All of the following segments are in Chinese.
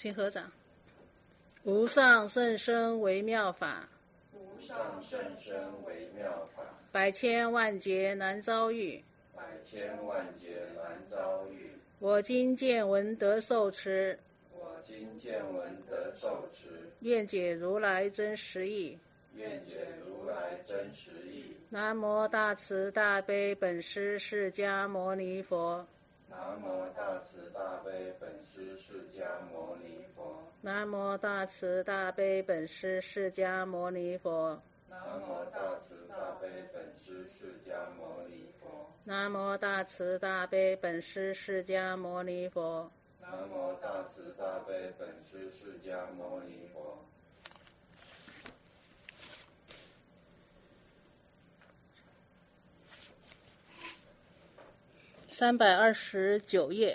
请合掌。无上甚深微妙法， 无上甚深微妙法， 百千万劫难遭遇， 百千万劫难遭遇。 我今见闻得受持， 我今见闻得受持， 愿解如来真实义。 愿解如来真实义。 南无大慈大悲本师释迦牟尼佛。 南无大慈大悲本师释迦牟尼佛。 南无大慈大悲本师释迦牟尼佛。 南无大慈大悲本师释迦牟尼佛。 南无大慈大悲本师释迦牟尼佛。 南无大慈大悲本师释迦牟尼佛。 329页。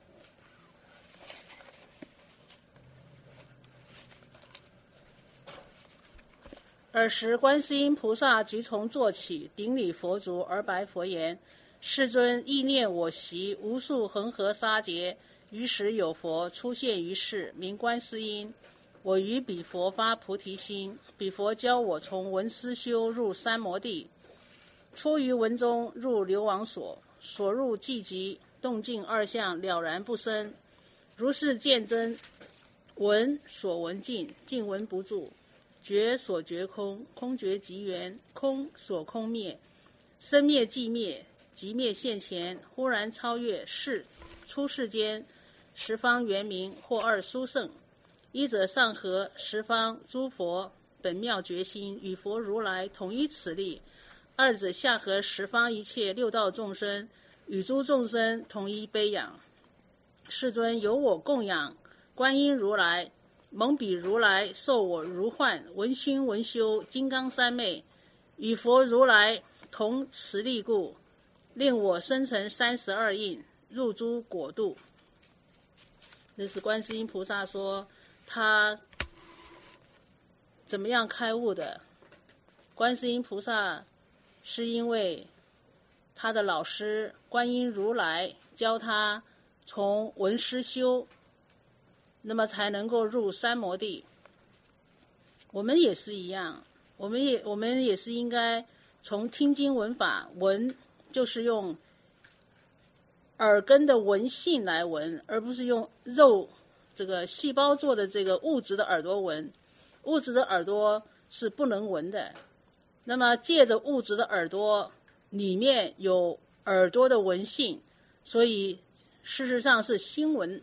尔时观世音菩萨即从坐起，顶礼佛足而白佛言：世尊，意念我习无数恒河沙劫，于时有佛出现于世，名观世音。我于彼佛发菩提心，彼佛教我从闻思修入三摩地，出于闻中入流王所，所入寂极，动静二相了然不生。如是见真，闻所闻尽，尽闻不住；觉所觉空，空觉即缘，空所空灭，生灭即灭，即灭现前，忽然超越世出世间，十方圆明或二殊胜。一者上合十方诸佛本妙觉心，与佛如来同一此力；二者下合十方一切六道众生，与诸众生同一悲仰。世尊，由我供养观音如来，蒙彼如来受我如幻，闻熏闻修金刚三昧，与佛如来同慈力故，令我生成32印，入诸国度。这是观世音菩萨说他怎么样开悟的。观世音菩萨是因为他的老师观音如来教他从闻思修，那么才能够入三摩地。我们也是一样，我们也是应该从听经闻法，闻就是用耳根的闻性来闻，而不是用肉这个细胞做的这个物质的耳朵闻。物质的耳朵是不能闻的，那么借着物质的耳朵里面有耳朵的闻性，所以事实上是心闻。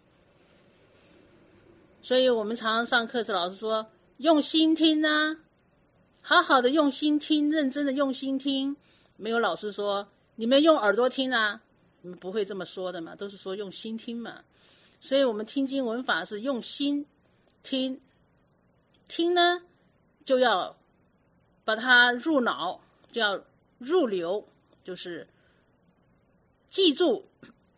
所以我们常常上课时老师说用心听啊，好好的用心听，认真的用心听。没有老师说你们用耳朵听啊，你们不会这么说的嘛，都是说用心听嘛。所以我们听经闻法是用心听，听呢就要把它入脑，就要入流，就是记住。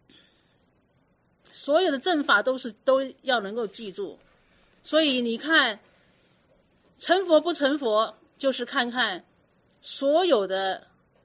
所有的正法都要能够记住。所以你看成佛不成佛，就是看看所有的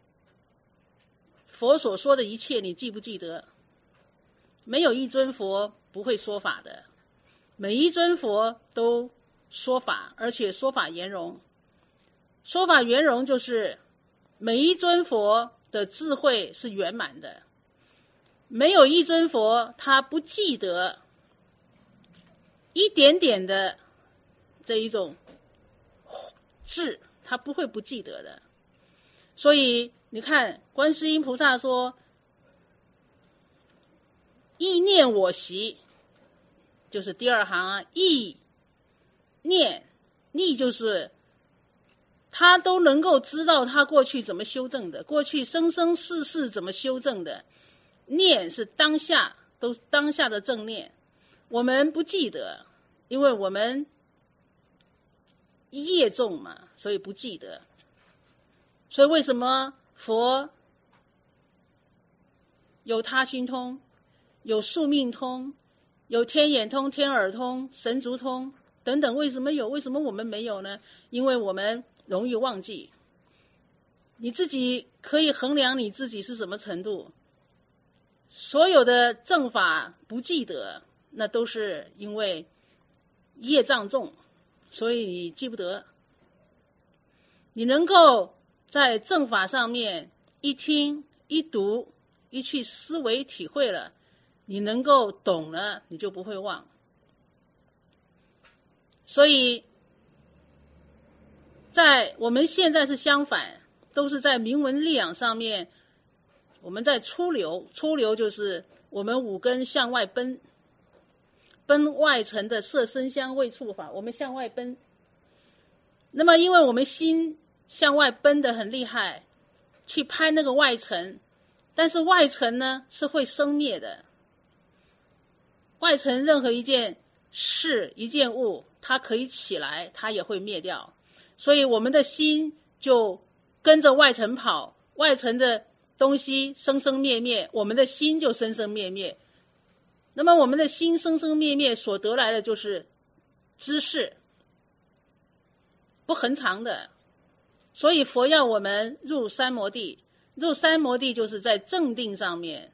佛所说的一切你记不记得。没有一尊佛不会说法的，每一尊佛都说法，而且说法圆融。说法圆融就是每一尊佛的智慧是圆满的，没有一尊佛他不记得一点点的这一种智，他不会不记得的。所以你看观世音菩萨说意念我习，就是第二行啊，意念，意就是他都能够知道他过去怎么修正的，过去生生世世怎么修正的。念是当下，都当下的正念，我们不记得，因为我们业重嘛，所以不记得。所以为什么佛有他心通，有宿命通，有天眼通、天耳通、神足通等等？为什么有？为什么我们没有呢？因为我们容易忘记。你自己可以衡量你自己是什么程度。所有的正法不记得， 那都是因为业障重，所以你记不得。你能够在正法上面一听一读一去思维体会了，你能够懂了，你就不会忘。所以在我们现在是相反，都是在明文力养上面，我们在出流就是我们五根向外奔，奔外层的色声香味触法，我们向外奔。那么因为我们心向外奔得很厉害，去攀那个外层，但是外层呢是会生灭的，外层任何一件事一件物，它可以起来，它也会灭掉，所以我们的心就跟着外层跑，外层的东西生生灭灭，我们的心就生生灭灭。那么我们的心生生灭灭所得来的就是知识，不恒常的。所以佛要我们入三摩地，入三摩地就是在正定上面，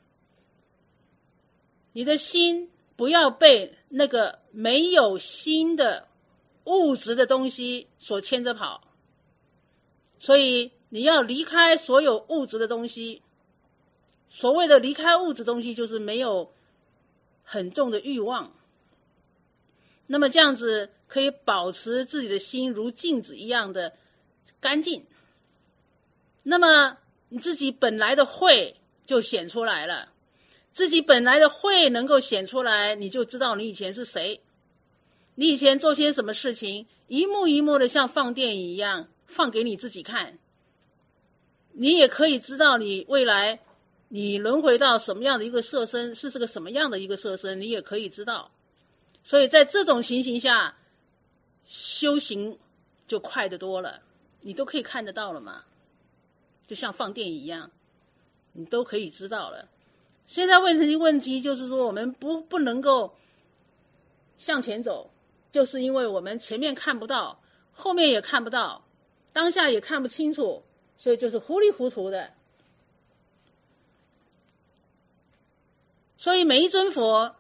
你的心不要被那个没有心的物质的东西所牵着跑，所以你要离开所有物质的东西。所谓的离开物质东西，就是没有很重的欲望，那么这样子可以保持自己的心如镜子一样的干净，那么你自己本来的慧就显出来了，自己本来的慧能够显出来，你就知道你以前是谁，你以前做些什么事情，一幕一幕的像放电影一样放给你自己看，你也可以知道你未来你轮回到什么样的一个色身，是个什么样的一个色身，你也可以知道。所以在这种情形下，修行就快得多了，你都可以看得到了嘛，就像放电影一样，你都可以知道了。现在问题就是说，我们不能够向前走，就是因为我们前面看不到，后面也看不到，当下也看不清楚，所以就是糊里糊涂的。所以每一尊佛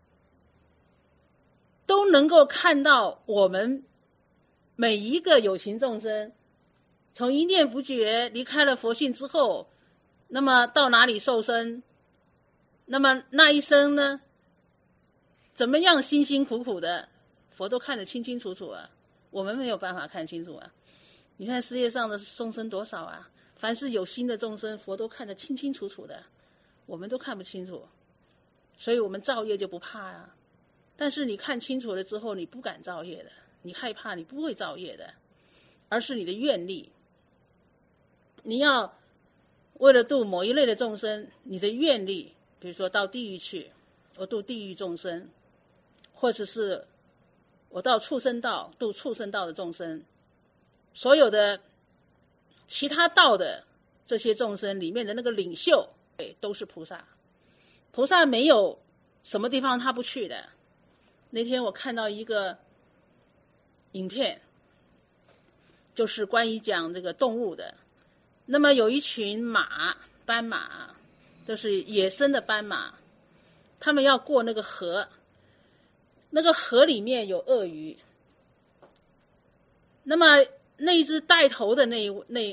都能够看到我们每一个有情众生，从一念不觉离开了佛性之后，那么到哪里受生，那么那一生呢，怎么样辛辛苦苦的，佛都看得清清楚楚啊，我们没有办法看清楚啊。你看世界上的众生多少啊，凡是有心的众生，佛都看得清清楚楚的，我们都看不清楚，所以我们造业就不怕啊。但是你看清楚了之后，你不敢造业的，你害怕，你不会造业的，而是你的愿力。你要为了度某一类的众生，你的愿力，比如说到地狱去，我度地狱众生，或者是我到畜生道度畜生道的众生，所有的其他道的这些众生里面的那个领袖都是菩萨。菩萨没有什么地方他不去的。那天我看到一个影片，就是关于讲这个动物的。那么有一群马，斑马，都是野生的斑马，他们要过那个河，那个河里面有鳄鱼。那么那一只带头的那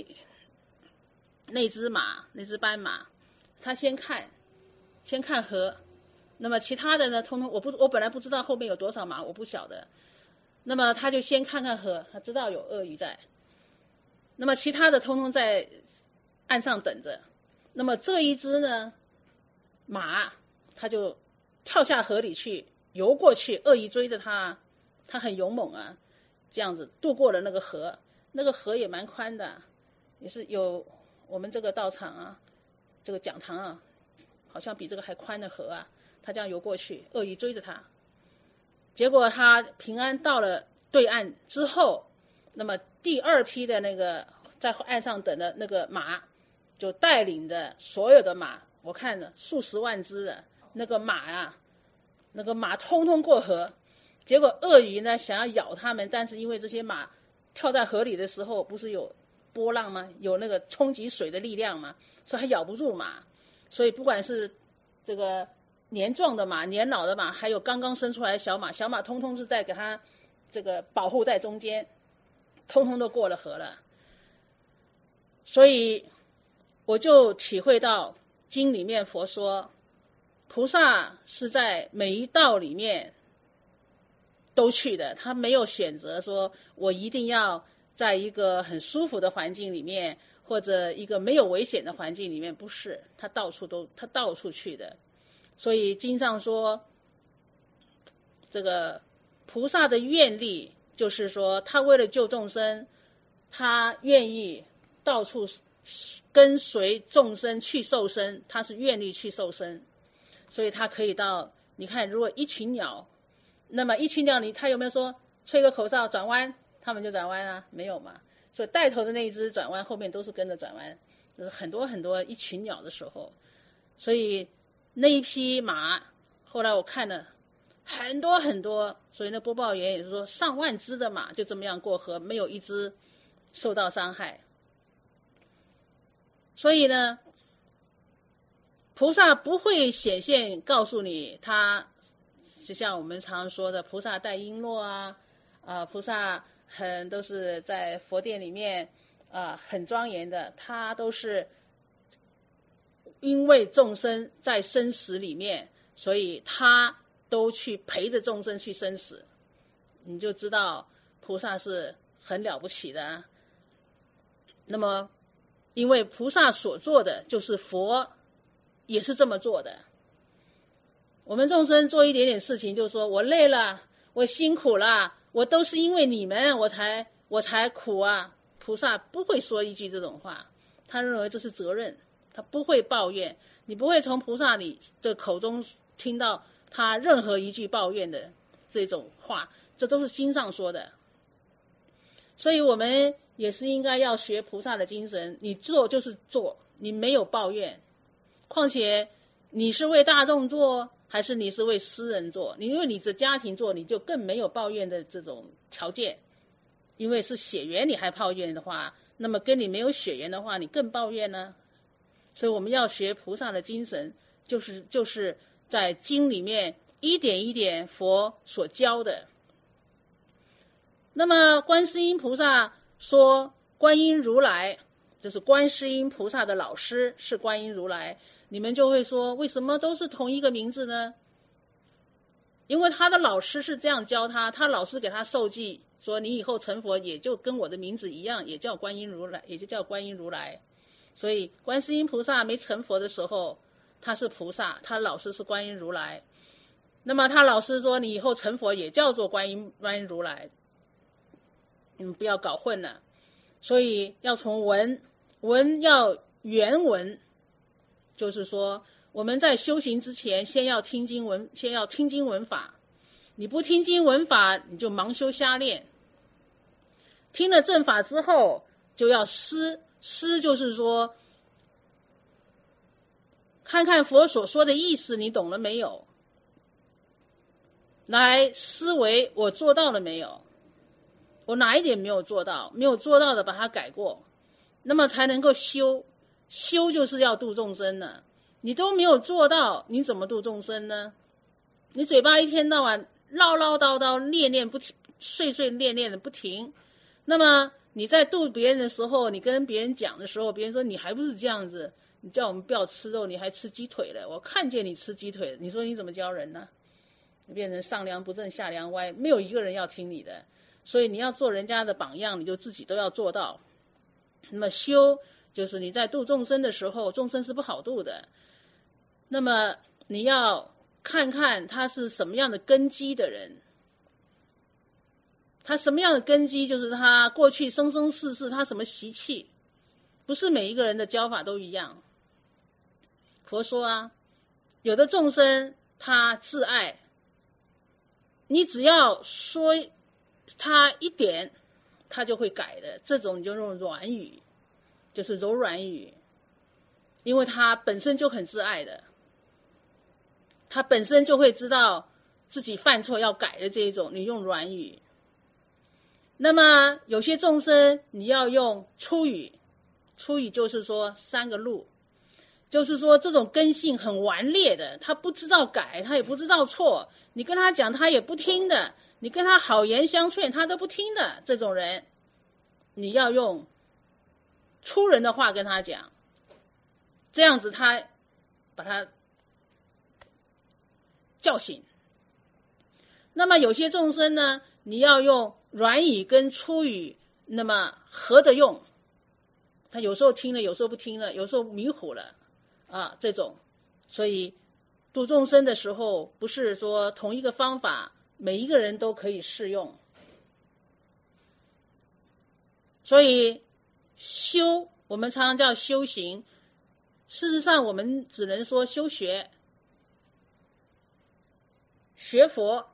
只马，那只斑马，他先看河，那么其他的呢，通通我本来不知道后面有多少马，我不晓得。那么他就先看看河，他知道有鳄鱼在。那么其他的通通在岸上等着。那么这一只呢，马他就跳下河里去，游过去，鳄鱼追着他，他很勇猛啊，这样子渡过了那个河。那个河也蛮宽的，也是有我们这个道场啊，这个讲堂啊，好像比这个还宽的河啊。他这样游过去，鳄鱼追着他，结果他平安到了对岸之后，那么第二批的那个在岸上等的那个马，就带领着所有的马，我看了数十万只的那个马啊，那个马通通过河。结果鳄鱼呢想要咬他们，但是因为这些马跳在河里的时候不是有波浪吗？有那个冲击水的力量吗？所以还咬不住马。所以不管是这个年壮的马、年老的马，还有刚刚生出来的小马，小马通通是在给它这个保护在中间，通通都过了河了。所以我就体会到经里面佛说，菩萨是在每一道里面都去的，他没有选择说我一定要在一个很舒服的环境里面，或者一个没有危险的环境里面，不是，他到处去的。所以经上说，这个菩萨的愿力，就是说他为了救众生，他愿意到处跟随众生去受生，他是愿力去受生。所以他可以到，你看如果一群鸟，那么一群鸟他有没有说吹个口哨转弯，他们就转弯啊？没有嘛。所以带头的那一只转弯，后面都是跟着转弯，就是很多很多一群鸟的时候。所以那一匹马后来我看了很多很多，所以那播报员也是说上万只的马就这么样过河，没有一只受到伤害。所以呢，菩萨不会显现告诉你，他就像我们常说的菩萨带璎珞啊，菩萨都是在佛殿里面很庄严的，他都是因为众生在生死里面，所以他都去陪着众生去生死，你就知道菩萨是很了不起的啊。那么因为菩萨所做的就是佛也是这么做的，我们众生做一点点事情就说我累了，我辛苦了，我都是因为你们我才苦啊。菩萨不会说一句这种话，他认为这是责任，他不会抱怨，你不会从菩萨里的口中听到他任何一句抱怨的这种话，这都是经上说的。所以我们也是应该要学菩萨的精神，你做就是做，你没有抱怨。况且你是为大众做还是你是为私人做，你因为你的家庭做，你就更没有抱怨的这种条件。因为是血缘你还抱怨的话，那么跟你没有血缘的话你更抱怨呢。所以我们要学菩萨的精神，就是在经里面一点一点佛所教的。那么观世音菩萨说观音如来，就是观世音菩萨的老师是观音如来，你们就会说为什么都是同一个名字呢？因为他的老师是这样教他，他老师给他授记说你以后成佛也就跟我的名字一样，也叫观音如来，也就叫观音如来。所以观世音菩萨没成佛的时候他是菩萨，他老师是观音如来，那么他老师说你以后成佛也叫做观音如来，你们不要搞混了。所以要从文要原文，就是说我们在修行之前先要听经闻法，你不听经闻法你就盲修瞎练。听了正法之后就要思，就是说看看佛所说的意思你懂了没有，来思维我做到了没有，我哪一点没有做到，没有做到的把它改过，那么才能够修就是要度众生呢。你都没有做到你怎么度众生呢？你嘴巴一天到晚唠唠叨叨念不停，碎念的不停，那么你在度别人的时候，你跟别人讲的时候，别人说你还不是这样子，你叫我们不要吃肉你还吃鸡腿了，我看见你吃鸡腿了，你说你怎么教人呢？你变成上梁不正下梁歪，没有一个人要听你的。所以你要做人家的榜样，你就自己都要做到。那么修就是你在度众生的时候，众生是不好度的，那么你要看看他是什么样的根基的人，他什么样的根基，就是他过去生生世世他什么习气，不是每一个人的教法都一样。佛说有的众生他自爱，你只要说他一点他就会改的，这种你就用软语，就是柔软语，因为他本身就很自爱的，他本身就会知道自己犯错要改的这一种，你用软语。那么有些众生你要用粗语，粗语就是说三个路， 就是说这种根性很顽劣的，他不知道改，他也不知道错，你跟他讲他也不听的，你跟他好言相劝他都不听的，这种人你要用粗人的话跟他讲，这样子他把他叫醒。那么有些众生呢，你要用软语跟粗语那么合着用，他有时候听了有时候不听了，有时候迷糊了啊，这种。所以度众生的时候不是说同一个方法每一个人都可以适用。所以修我们常常叫修行，事实上我们只能说修学，学佛。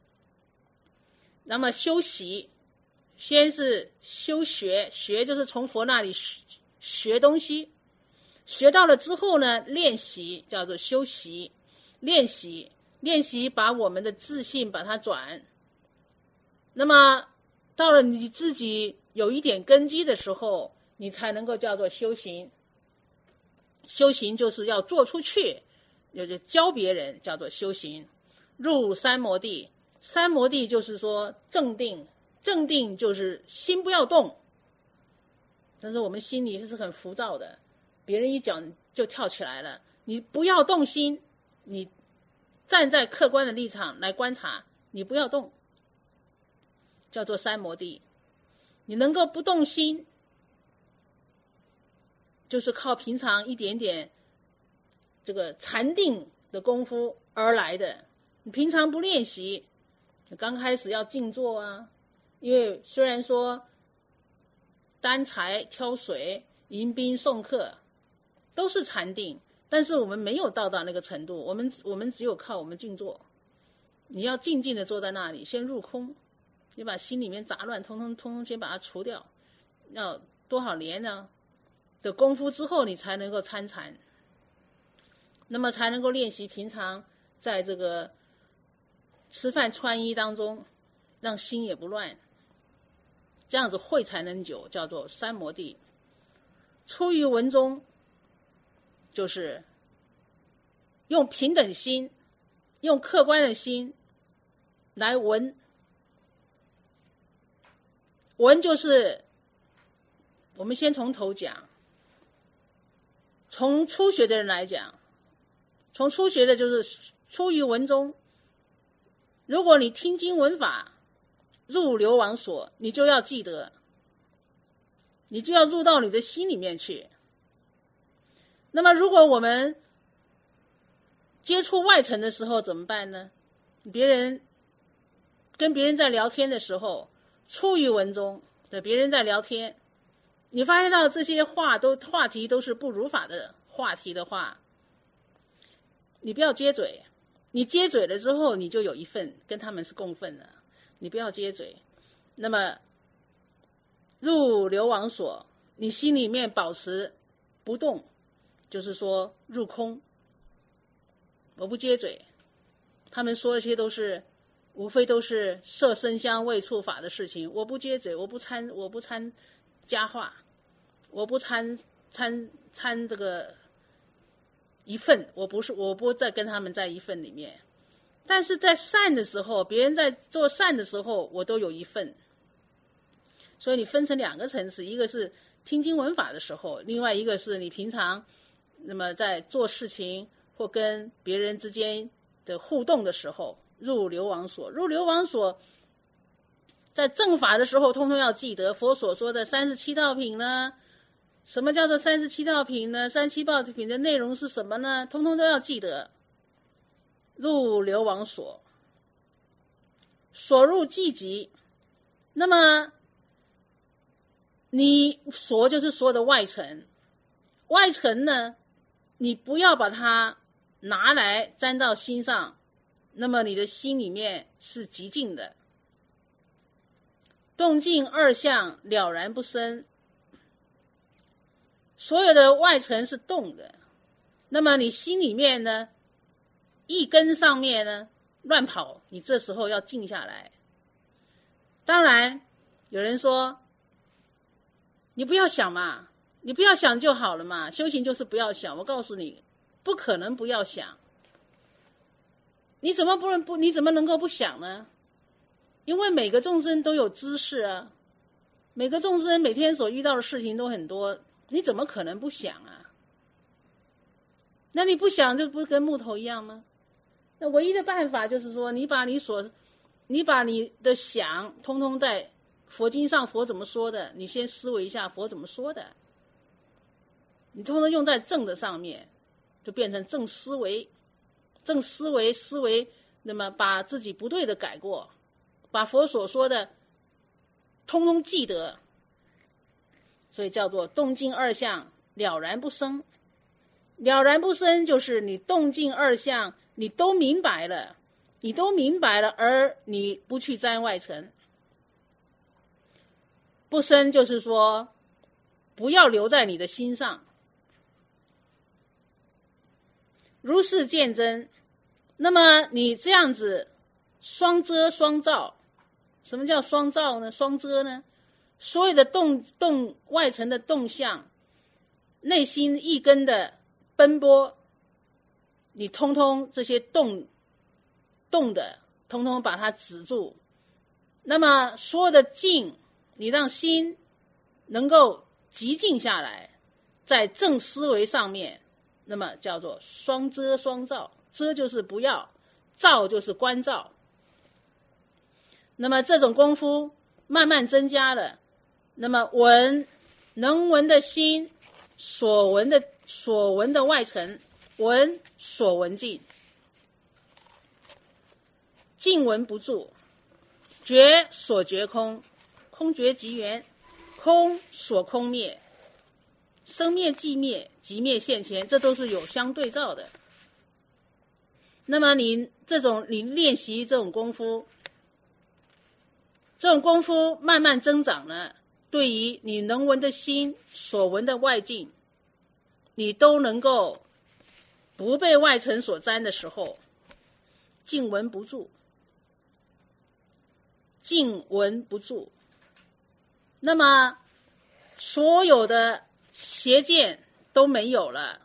那么修习先是修学，学就是从佛那里学东西，学到了之后呢，练习叫做修习，练习把我们的自信把它转。那么到了你自己有一点根基的时候，你才能够叫做修行。修行就是要做出去，就是教别人，叫做修行。入三摩地，三摩地就是说正定，正定就是心不要动，但是我们心里是很浮躁的，别人一讲就跳起来了，你不要动心，你站在客观的立场来观察，你不要动，叫做三摩地。你能够不动心，就是靠平常一点点这个禅定的功夫而来的。你平常不练习，刚开始要静坐啊，因为虽然说担柴挑水迎宾送客都是禅定，但是我们没有到达那个程度，我们只有靠我们静坐。你要静静的坐在那里，先入空，你把心里面杂乱通通先把它除掉，要多少年呢的功夫之后，你才能够参禅，那么才能够练习平常在这个吃饭穿衣当中让心也不乱，这样子慧才能久，叫做三摩地。出于文中就是用平等心，用客观的心来闻。闻就是我们先从头讲，从初学的人来讲，从初学的就是出于文中。如果你听经闻法入流王所，你就要记得，你就要入到你的心里面去。那么如果我们接触外层的时候怎么办呢？跟别人在聊天的时候，出于文中的别人在聊天，你发现到这些话题都是不如法的话题的话，你不要接嘴。你接嘴了之后，你就有一份跟他们是共愤了，你不要接嘴。那么入流王所，你心里面保持不动，就是说入空，我不接嘴。他们说一些都是无非都是色声香味触法的事情，我不接嘴，我不掺佳话，我不掺这个一份，我不再跟他们在一份里面。但是在善的时候，别人在做善的时候，我都有一份。所以你分成两个层次，一个是听经闻法的时候，另外一个是你平常那么在做事情或跟别人之间的互动的时候，入流王所。入流王所在正法的时候通通要记得佛所说的37道品呢。什么叫做37道品呢？37道品的内容是什么呢？通通都要记得。入流王所，所入寂极。那么你所就是所有的外层，外层呢，你不要把它拿来沾到心上，那么你的心里面是极静的。动静二相了然不生，所有的外层是动的，那么你心里面呢，一根上面呢乱跑，你这时候要静下来。当然有人说你不要想嘛， 你不要想就好了嘛，修行就是不要想。我告诉你，不可能不要想。你怎么能够不想呢？因为每个众生都有知识啊，每个众生每天所遇到的事情都很多，你怎么可能不想啊？那你不想，就不跟木头一样吗？那唯一的办法就是说，你把你的想，通通在佛经上佛怎么说的，你先思维一下佛怎么说的，你通通用在正的上面，就变成正思维，思维，那么把自己不对的改过，把佛所说的通通记得，所以叫做动静二相了然不生。了然不生就是你动静二相你都明白了，而你不去沾外尘。不生就是说不要留在你的心上。如是见真，那么你这样子双遮双照。什么叫双照呢？双遮呢？所有的外层的动向，内心一根的奔波，你通通这些动的通通把它止住。那么所有的静，你让心能够极静下来，在正思维上面，那么叫做双遮双照。遮就是不要，照就是观照。那么这种功夫慢慢增加了，那么能闻的心，所闻的外层，闻所闻尽，尽闻不住，觉所觉空，空觉即缘，空所空灭，生灭即灭，即灭现前，这都是有相对照的。那么你练习这种功夫慢慢增长了，对于你能闻的心，所闻的外境，你都能够不被外尘所沾的时候，静闻不住，那么所有的邪见都没有了。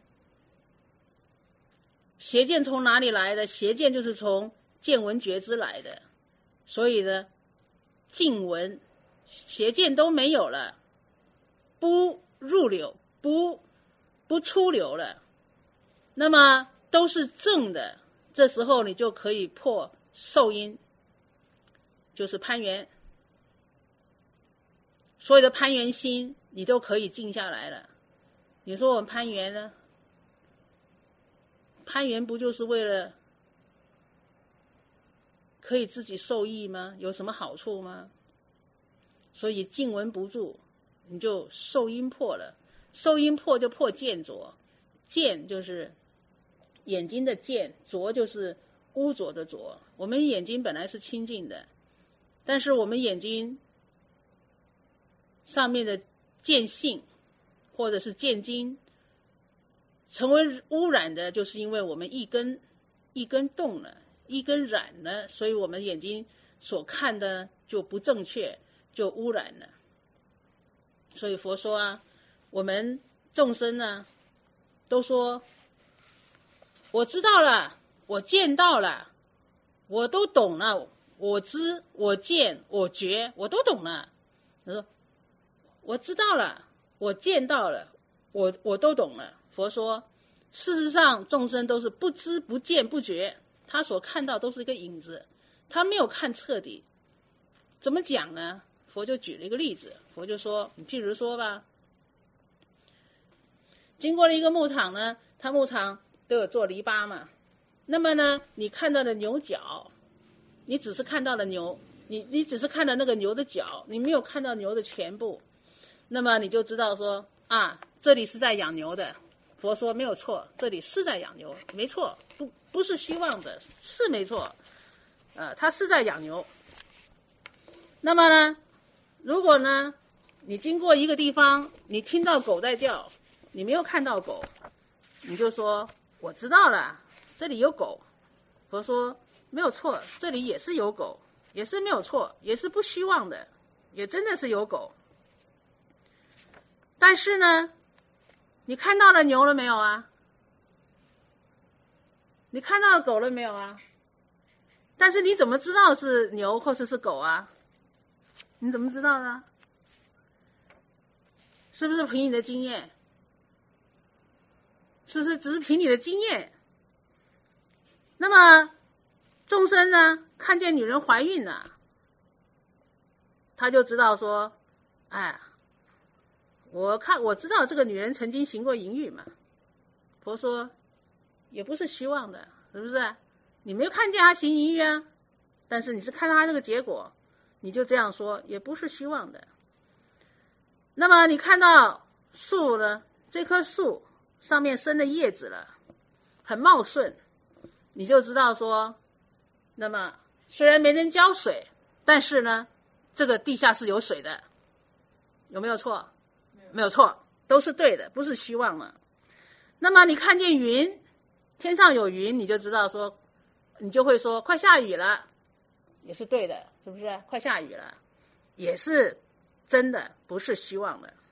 邪见从哪里来的？邪见就是从见闻觉知来的。所以呢，静闻邪见都没有了，不入流，不出流了，那么都是正的。这时候你就可以破受因，就是攀缘，所有的攀缘心你都可以静下来了。你说我们攀缘呢？攀缘不就是为了可以自己受益吗？有什么好处吗？所以静闻不住，你就受因破了。受因破就破见浊，见就是眼睛的见，浊就是污浊的浊。我们眼睛本来是清净的，但是我们眼睛上面的见性或者是见精成为污染的，就是因为我们一根动了，一根染了，所以我们眼睛所看的就不正确，就污染了。所以佛说啊，我们众生呢，都说我知道了，我见到了，我都懂了，我知我见我觉我都懂了。他说我知道了，我见到了，我都懂了。佛说事实上众生都是不知不见不觉，他所看到都是一个影子，他没有看彻底。怎么讲呢？佛就举了一个例子，佛就说，你譬如说吧，经过了一个牧场呢，他牧场都有做篱笆嘛，那么呢，你看到了牛角，你只是看到了牛，你只是看到那个牛的角，你没有看到牛的全部，那么你就知道说啊，这里是在养牛的。佛说没有错，这里是在养牛，没错，不是希望的，是没错，他是在养牛。那么呢，如果呢，你经过一个地方，你听到狗在叫，你没有看到狗，你就说我知道了，这里有狗。佛说没有错，这里也是有狗，也是没有错，也是不希望的，也真的是有狗。 但是呢，你看到了牛了没有啊？你看到了狗了没有啊？但是你怎么知道是牛或者是狗啊？你怎么知道呢？是不是凭你的经验？是不是只是凭你的经验？那么众生呢，看见女人怀孕了，他就知道说，哎，我知道这个女人曾经行过淫欲嘛。佛说也不是虚妄的，是不是？你没有看见她行淫欲啊，但是你是看到她这个结果，你就这样说，也不是虚妄的。那么你看到树呢，这棵树上面生了叶子了，很茂顺，你就知道说，那么虽然没人浇水，但是呢，这个地下是有水的，有没有错？没有错，都是对的，不是虚妄了。那么你看见云，天上有云，你就知道说，你就会说快下雨了，也是对的，是不是？快下雨了，也是真的，不是虚妄的。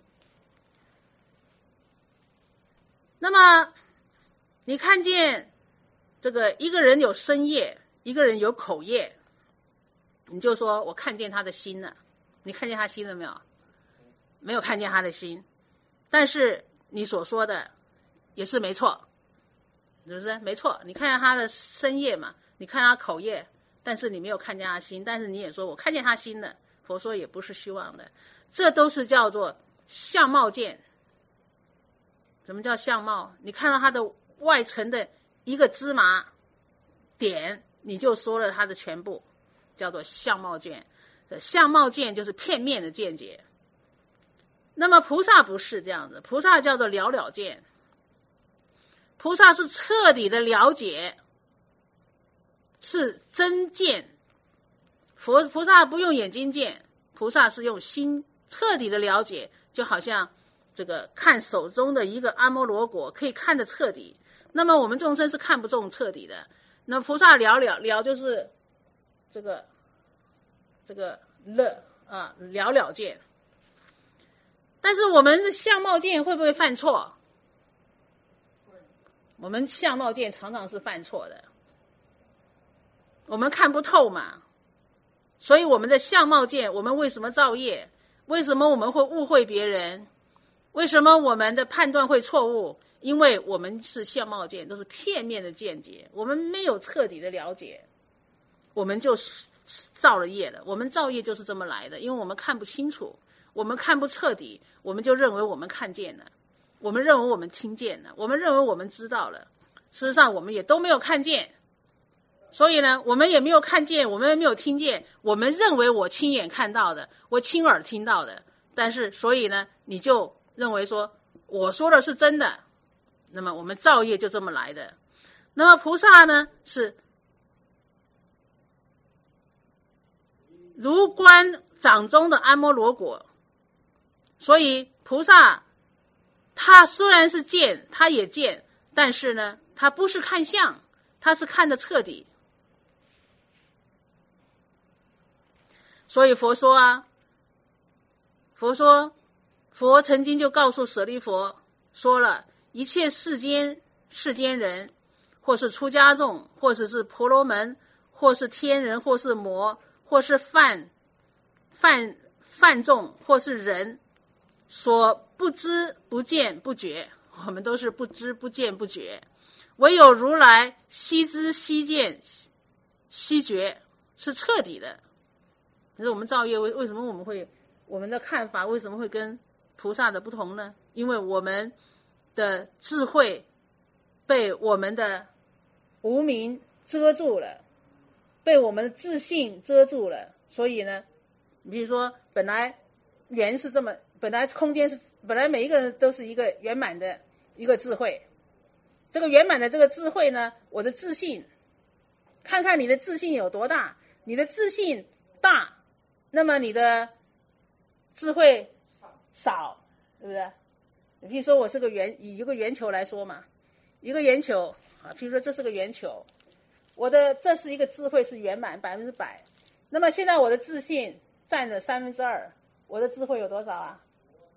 那么你看见这个一个人有身业，一个人有口业，你就说我看见他的心了。你看见他心了没有？没有看见他的心，但是你所说的也是没错，是不是？没错，你看见他的身业嘛，你看他口业，但是你没有看见他心，但是你也说我看见他心了。佛说也不是虚妄的，这都是叫做相貌见。什么叫相貌？你看到它的外层的一个芝麻点，你就说了它的全部，叫做相貌见。相貌见就是片面的见解。那么菩萨不是这样子，菩萨叫做了了见。菩萨是彻底的了解，是真见。菩萨不用眼睛见，菩萨是用心彻底的了解，就好像这个看手中的一个阿摩罗果，可以看得彻底。那么我们众生是看不中彻底的，那菩萨了就是这个了啊，了见。但是我们的相貌见会不会犯错？我们相貌见常常是犯错的，我们看不透嘛。所以我们的相貌见，我们为什么造业？为什么我们会误会别人？为什么我们的判断会错误？因为我们是相貌见，都是片面的见解，我们没有彻底的了解，我们就造了业了。我们造业就是这么来的，因为我们看不清楚，我们看不彻底，我们就认为我们看见了，我们认为我们听见了，我们认为我们知道了，事实上我们也都没有看见。所以呢，我们也没有看见，我们也没有听见，我们认为我亲眼看到的，我亲耳听到的，但是所以呢，你就认为说我说的是真的，那么我们造业就这么来的。那么菩萨呢，是如观掌中的阿摩罗果，所以菩萨他虽然是见，他也见，但是呢，他不是看相，他是看得彻底。所以佛说啊，佛曾经就告诉舍利弗说了，一切世间人，或是出家众，或者是婆罗门，或是天人，或是魔，或是犯众，或是人，所不知不见不觉，我们都是不知不见不觉，唯有如来悉知悉见悉觉，是彻底的。可是我们造业为什么我们的看法为什么会跟菩萨的不同呢？因为我们的智慧被我们的无明遮住了，被我们的自信遮住了。所以呢，比如说本来圆是这么，本来空间是，本来每一个人都是一个圆满的一个智慧，这个圆满的这个智慧呢，我的自信，看看你的自信有多大，你的自信大，那么你的智慧少，对不对？比如说我是个以一个圆球来说嘛，一个圆球啊，比如说这是个圆球，这是一个智慧是圆满100%，那么现在我的自信占了2/3，我的智慧有多少啊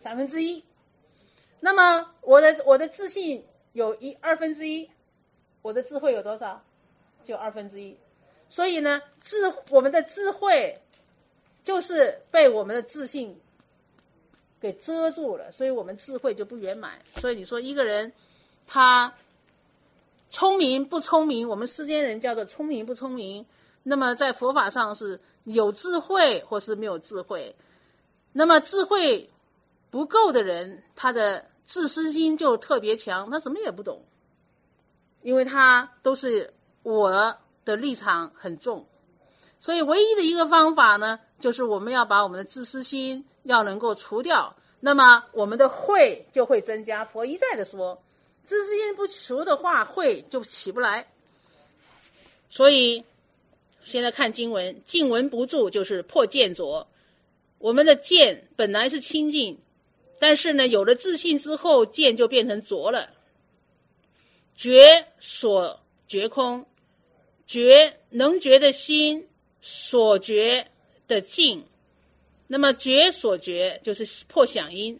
1/3。那么我的自信有2/2，我的智慧有多少？就1/2。所以呢，我们的智慧就是被我们的自信给遮住了，所以我们智慧就不圆满。所以你说一个人他聪明不聪明，我们世间人叫做聪明不聪明，那么在佛法上是有智慧或是没有智慧。那么智慧不够的人，他的自私心就特别强，他什么也不懂，因为他都是我的立场很重。所以唯一的一个方法呢，就是我们要把我们的自私心要能够除掉，那么我们的慧就会增加。佛一再的说，自私心不除的话，慧就起不来。所以现在看经文，静文不住就是破见浊。我们的见本来是清净，但是呢，有了自信之后，见就变成浊了。觉所觉空，觉能觉的心，所觉的境。那么觉所觉就是破想因。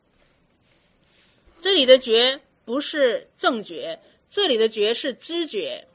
这里的觉不是正觉，这里的觉是知觉，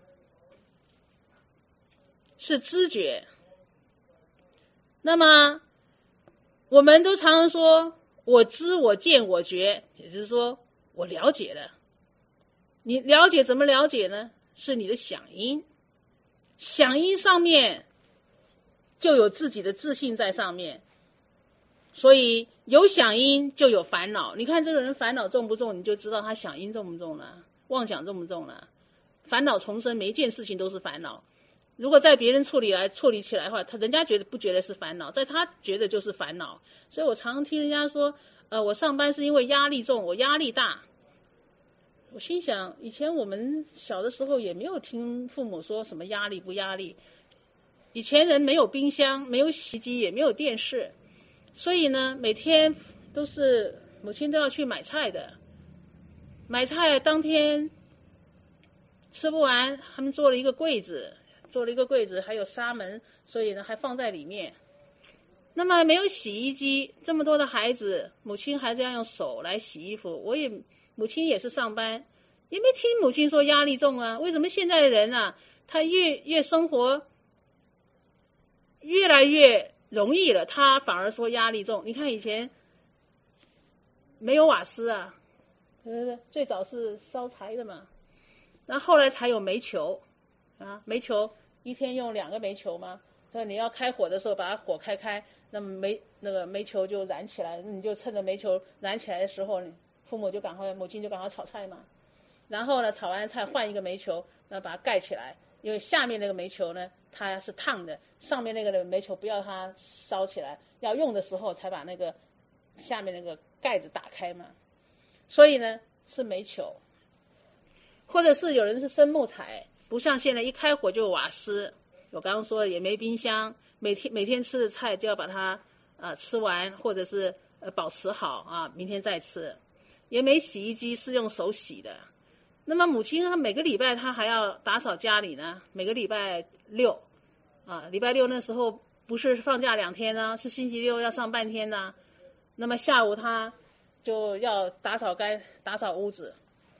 是知觉。那么我们都常常说我知我见我觉，也就是说我了解了。你了解怎么了解呢？是你的想因，想因上面就有自己的自信在上面，所以有想因就有烦恼。你看这个人烦恼重不重，你就知道他想因重不重了，妄想重不重了。烦恼丛生，每一件事情都是烦恼。如果在别人处理起来的话，人家不觉得是烦恼，在他觉得就是烦恼。所以我常听人家说我上班是因为压力重，我压力大。我心想，以前我们小的时候也没有听父母说什么压力不压力，以前人没有冰箱，没有洗衣机，也没有电视，所以呢，每天都是母亲都要去买菜的，买菜当天吃不完，他们做了一个柜子，还有纱门，所以呢还放在里面。那么没有洗衣机，这么多的孩子，母亲还是要用手来洗衣服。母亲也是上班，也没听母亲说压力重啊。为什么现在的人啊，他越生活越来越容易了，他反而说压力重？你看以前没有瓦斯啊，最早是烧柴的嘛，然后后来才有煤球啊，煤球一天用2个煤球嘛，所以你要开火的时候把火开，那么煤球就燃起来，你就趁着煤球燃起来的时候，母亲就赶快炒菜嘛。然后呢，炒完菜换一个煤球，那把它盖起来，因为下面那个煤球呢它是烫的，上面那个煤球不要它烧起来，要用的时候才把那个下面那个盖子打开嘛。所以呢是煤球，或者是有人是生木材，不像现在一开火就瓦斯。我刚刚说也没冰箱，每天吃的菜就要把它吃完，或者是保持好啊，明天再吃。也没洗衣机，是用手洗的。那么母亲她每个礼拜她还要打扫家里呢，每个礼拜6礼拜6那时候不是放假2天呢，是星期六要上半天呢。那么下午她就要打扫屋子。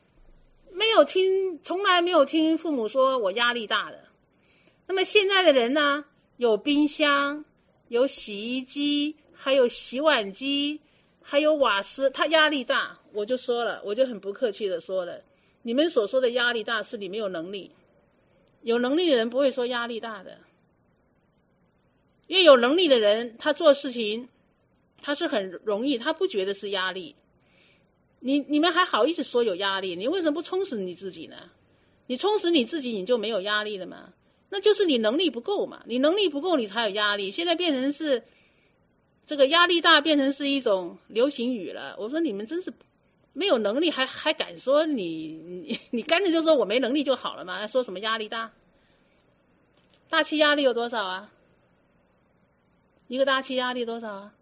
从来没有听父母说我压力大的。那么现在的人呢，有冰箱，有洗衣机，还有洗碗机，还有瓦斯，他压力大。我就很不客气的说了，你们所说的压力大是你没有能力，有能力的人不会说压力大的。因为有能力的人他做事情他是很容易，他不觉得是压力。你们还好意思说有压力，你为什么不充实你自己呢？你充实你自己你就没有压力了吗？那就是你能力不够嘛，你能力不够你才有压力。现在变成是这个压力大变成是一种流行语了。我说你们真是没有能力还敢说你干脆就说我没能力就好了嘛，说什么压力大？大气压力有多少啊？一个大气压力多少啊？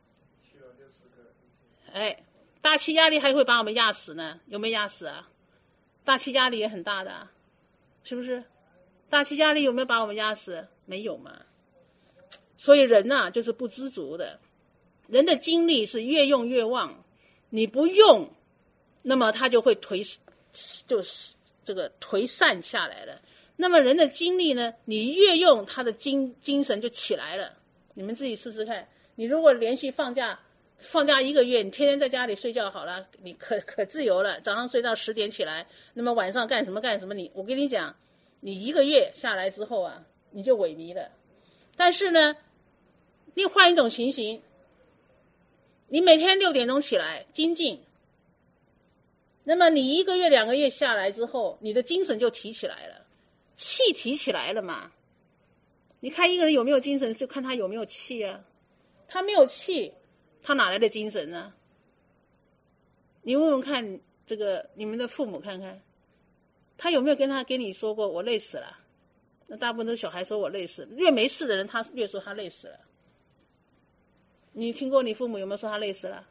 大气压力还会把我们压死呢，有没有压死啊？大气压力也很大的是不是？大气压力有没有把我们压死？没有嘛。所以人就是不知足的，人的精力是越用越旺， 你不用，那么它就会就是这个颓散下来了。那么人的精力呢，你越用，他的精神就起来了。你们自己试试看，你如果连续放假1个月，你天天在家里睡觉好了，你可自由了，早上睡到10点起来，那么晚上干什么，我跟你讲，你1个月下来之后啊，你就萎靡了。但是呢，你换一种情形，你每天6点钟起来精进，那么你1个月2个月下来之后，你的精神就提起来了，气提起来了嘛。你看一个人有没有精神，就看他有没有气啊。他没有气，他哪来的精神呢？你问问看，这个你们的父母看看，他有没有跟你说过我累死了？那大部分都是小孩说我累死了，越没事的人他越说他累死了。你听过你父母有没有说他累死了？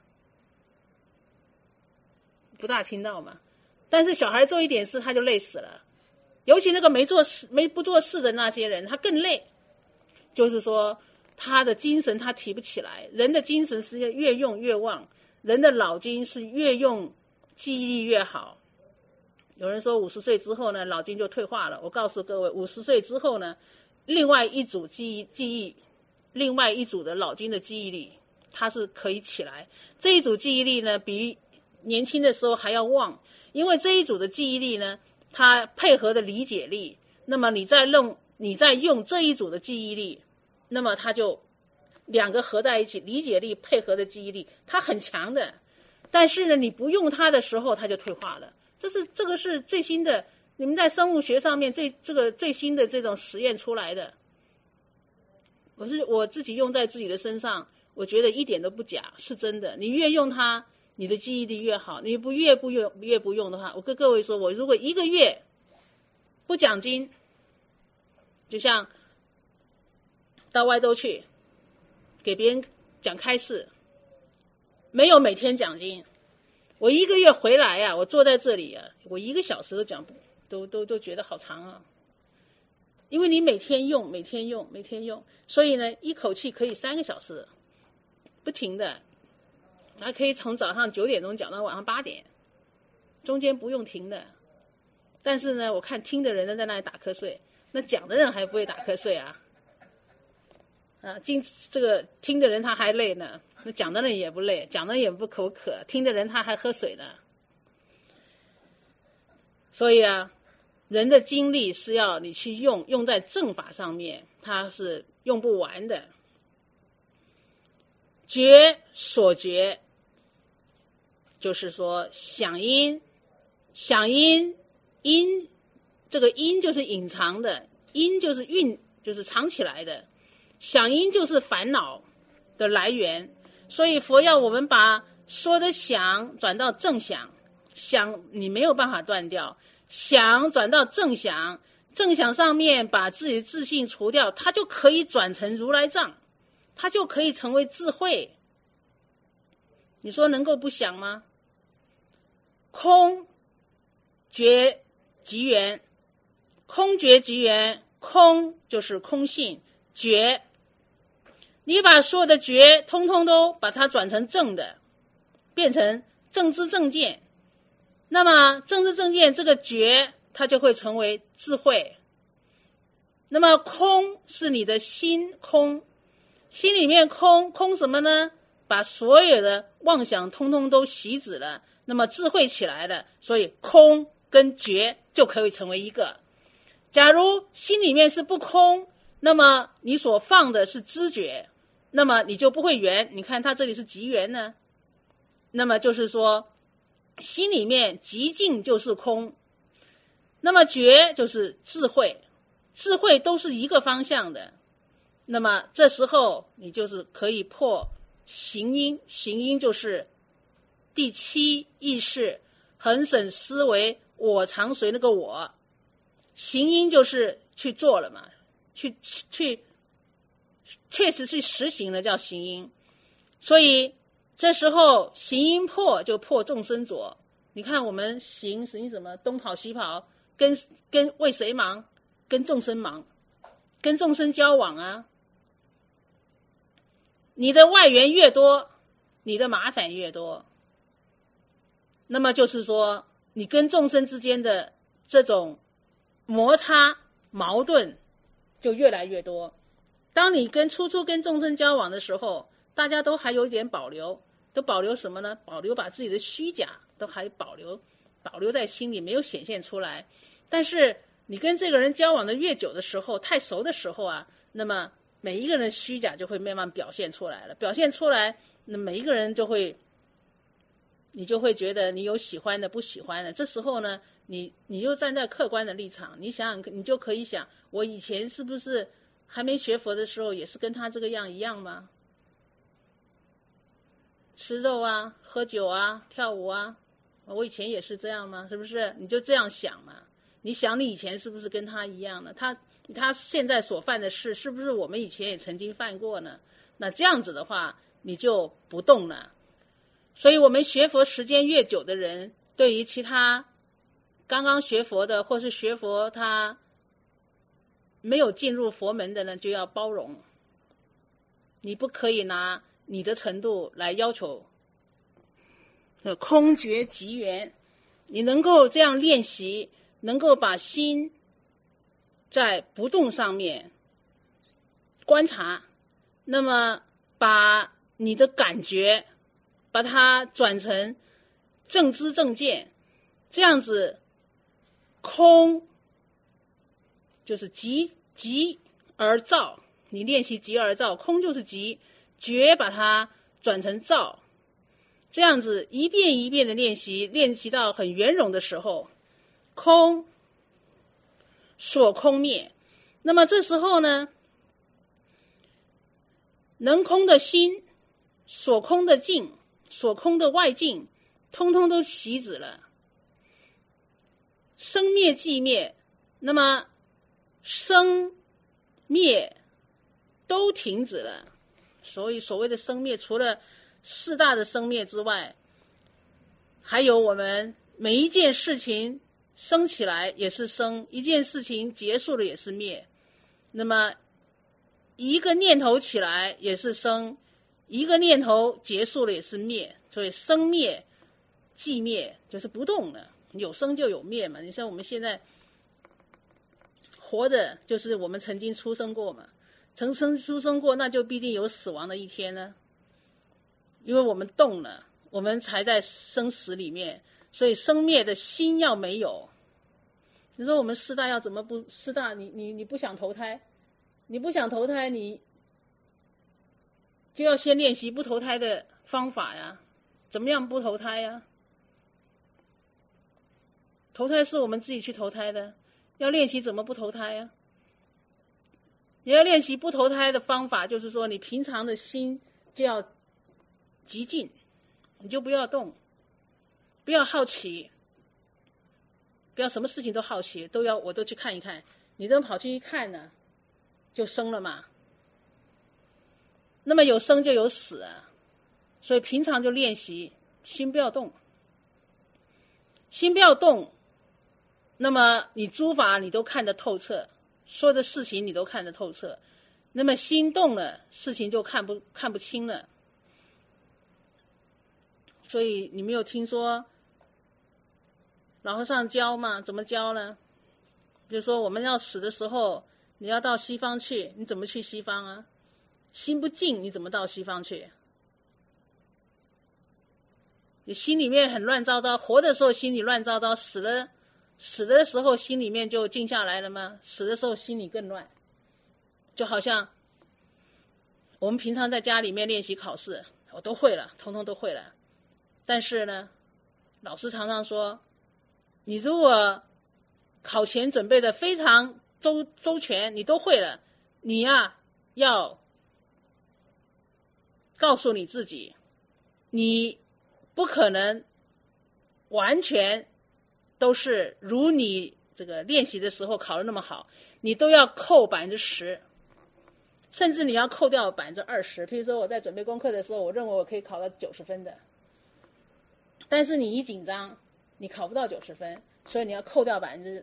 不大听到嘛。但是小孩做一点事他就累死了，尤其那个不做事的那些人，他更累。就是说他的精神他提不起来，人的精神是越用越旺，人的脑筋是越用记忆力越好。有人说50岁之后呢，脑筋就退化了。我告诉各位，50岁之后呢，另外一组另外一组的脑筋的记忆力，它是可以起来。这一组记忆力呢，比年轻的时候还要旺，因为这一组的记忆力呢，它配合的理解力，那么你再用这一组的记忆力，那么它就2个合在一起，理解力配合的记忆力，它很强的。但是呢，你不用它的时候，它就退化了。这个是最新的，你们在生物学上面最新的这种实验出来的。我自己用在自己的身上，我觉得一点都不假，是真的。你越用它，你的记忆力越好。你越不用的话，我跟各位说，我如果1个月不讲经，就像到外州去给别人讲开示，没有每天讲经，我1个月回来啊，我坐在这里啊，我1个小时都讲都觉得好长啊。因为你每天用，所以呢，一口气可以3个小时，不停的，还可以从早上9点钟讲到晚上8点，中间不用停的。但是呢，我看听的人呢在那里打瞌睡，那讲的人还不会打瞌睡啊。这个听的人他还累呢，那讲的人也不累，讲的人也不口渴，听的人他还喝水呢。所以啊，人的精力是要你去用在正法上面，它是用不完的。觉所觉，就是说响音，这个音就是隐藏的，音就是就是藏起来的，响音就是烦恼的来源。所以佛要我们把说的响转到正响，响你没有办法断掉，想转到正想，正想上面把自己的自信除掉，它就可以转成如来藏，它就可以成为智慧。你说能够不想吗？空觉即缘，空觉即缘，空就是空性，觉你把所有的觉通通都把它转成正的，变成正知正见，那么正知正见这个觉它就会成为智慧。那么空是你的心空，心里面空什么呢？把所有的妄想通通都熄止了，那么智慧起来了，所以空跟觉就可以成为一个。假如心里面是不空，那么你所放的是知觉，那么你就不会圆。你看它这里是极圆呢，那么就是说心里面极静就是空，那么觉就是智慧，智慧都是一个方向的。那么这时候你就是可以破行因，行因就是第7意识恒审思维我常随那个我，行因就是去做了嘛，去确实去实行了叫行因。所以这时候行因破就破众生着。你看我们行什么东跑西跑，跟为谁忙？跟众生忙，跟众生交往啊。你的外缘越多，你的麻烦越多。 那么就是说你跟众生之间的这种摩擦矛盾就越来越多。当你初初跟众生交往的时候，大家都还有一点保留，都保留什么呢？保留把自己的虚假都还保留在心里，没有显现出来。但是你跟这个人交往的越久的时候，太熟的时候啊，那么每一个人的虚假就会慢慢表现出来了，表现出来，那每一个人你就会觉得你有喜欢的不喜欢的。这时候呢，你又站在客观的立场，你想想，你就可以想，我以前是不是还没学佛的时候也是跟他这个样一样吗？吃肉啊，喝酒啊，跳舞啊，我以前也是这样吗？是不是？你就这样想嘛。你想你以前是不是跟他一样呢？他现在所犯的事是不是我们以前也曾经犯过呢？那这样子的话你就不动了。所以我们学佛时间越久的人，对于其他刚刚学佛的或是学佛他没有进入佛门的呢，就要包容。你不可以拿你的程度来要求空觉即圆。你能够这样练习，能够把心在不动上面观察，那么把你的感觉把它转成正知正见，这样子空就是即而照，你练习即而照，空就是即，觉把它转成照，这样子一遍一遍的练习，练习到很圆融的时候，空所空灭。那么这时候呢，能空的心，所空的境，所空的外境，通通都息止了，生灭寂灭。那么生灭都停止了。所以所谓的生灭，除了四大的生灭之外，还有我们每一件事情生起来也是生，一件事情结束了也是灭。那么一个念头起来也是生，一个念头结束了也是灭。所以生灭寂灭就是不动了，有生就有灭嘛。你像我们现在活着，就是我们曾经出生过嘛，出生过，那就必定有死亡的一天呢。因为我们动了，我们才在生死里面，所以生灭的心要没有。你说我们四大要怎么不四大？你不想投胎，你不想投胎，你就要先练习不投胎的方法呀。怎么样不投胎呀？投胎是我们自己去投胎的，要练习怎么不投胎呀？你要练习不投胎的方法，就是说你平常的心就要极静，你就不要动，不要好奇，不要什么事情都好奇，我都去看一看。你这么跑去一看呢，就生了嘛。那么有生就有死啊，所以平常就练习心不要动，心不要动，那么你诸法你都看得透彻，说的事情你都看得透彻，那么心动了，事情就看不清了。所以你没有听说老和尚教吗？怎么教呢？就是说我们要死的时候，你要到西方去，你怎么去西方啊？心不静，你怎么到西方去？你心里面很乱糟糟，活的时候心里乱糟糟，死的时候心里面就静下来了吗？死的时候心里更乱。就好像我们平常在家里面练习考试，我都会了，统统都会了。但是呢，老师常常说，你如果考前准备的非常周全，你都会了，你呀要告诉你自己，你不可能完全都是如你这个练习的时候考得那么好，你都要扣10%，甚至你要扣掉20%。譬如说我在准备功课的时候，我认为我可以考到90分的，但是你一紧张，你考不到90分，所以你要扣掉10%。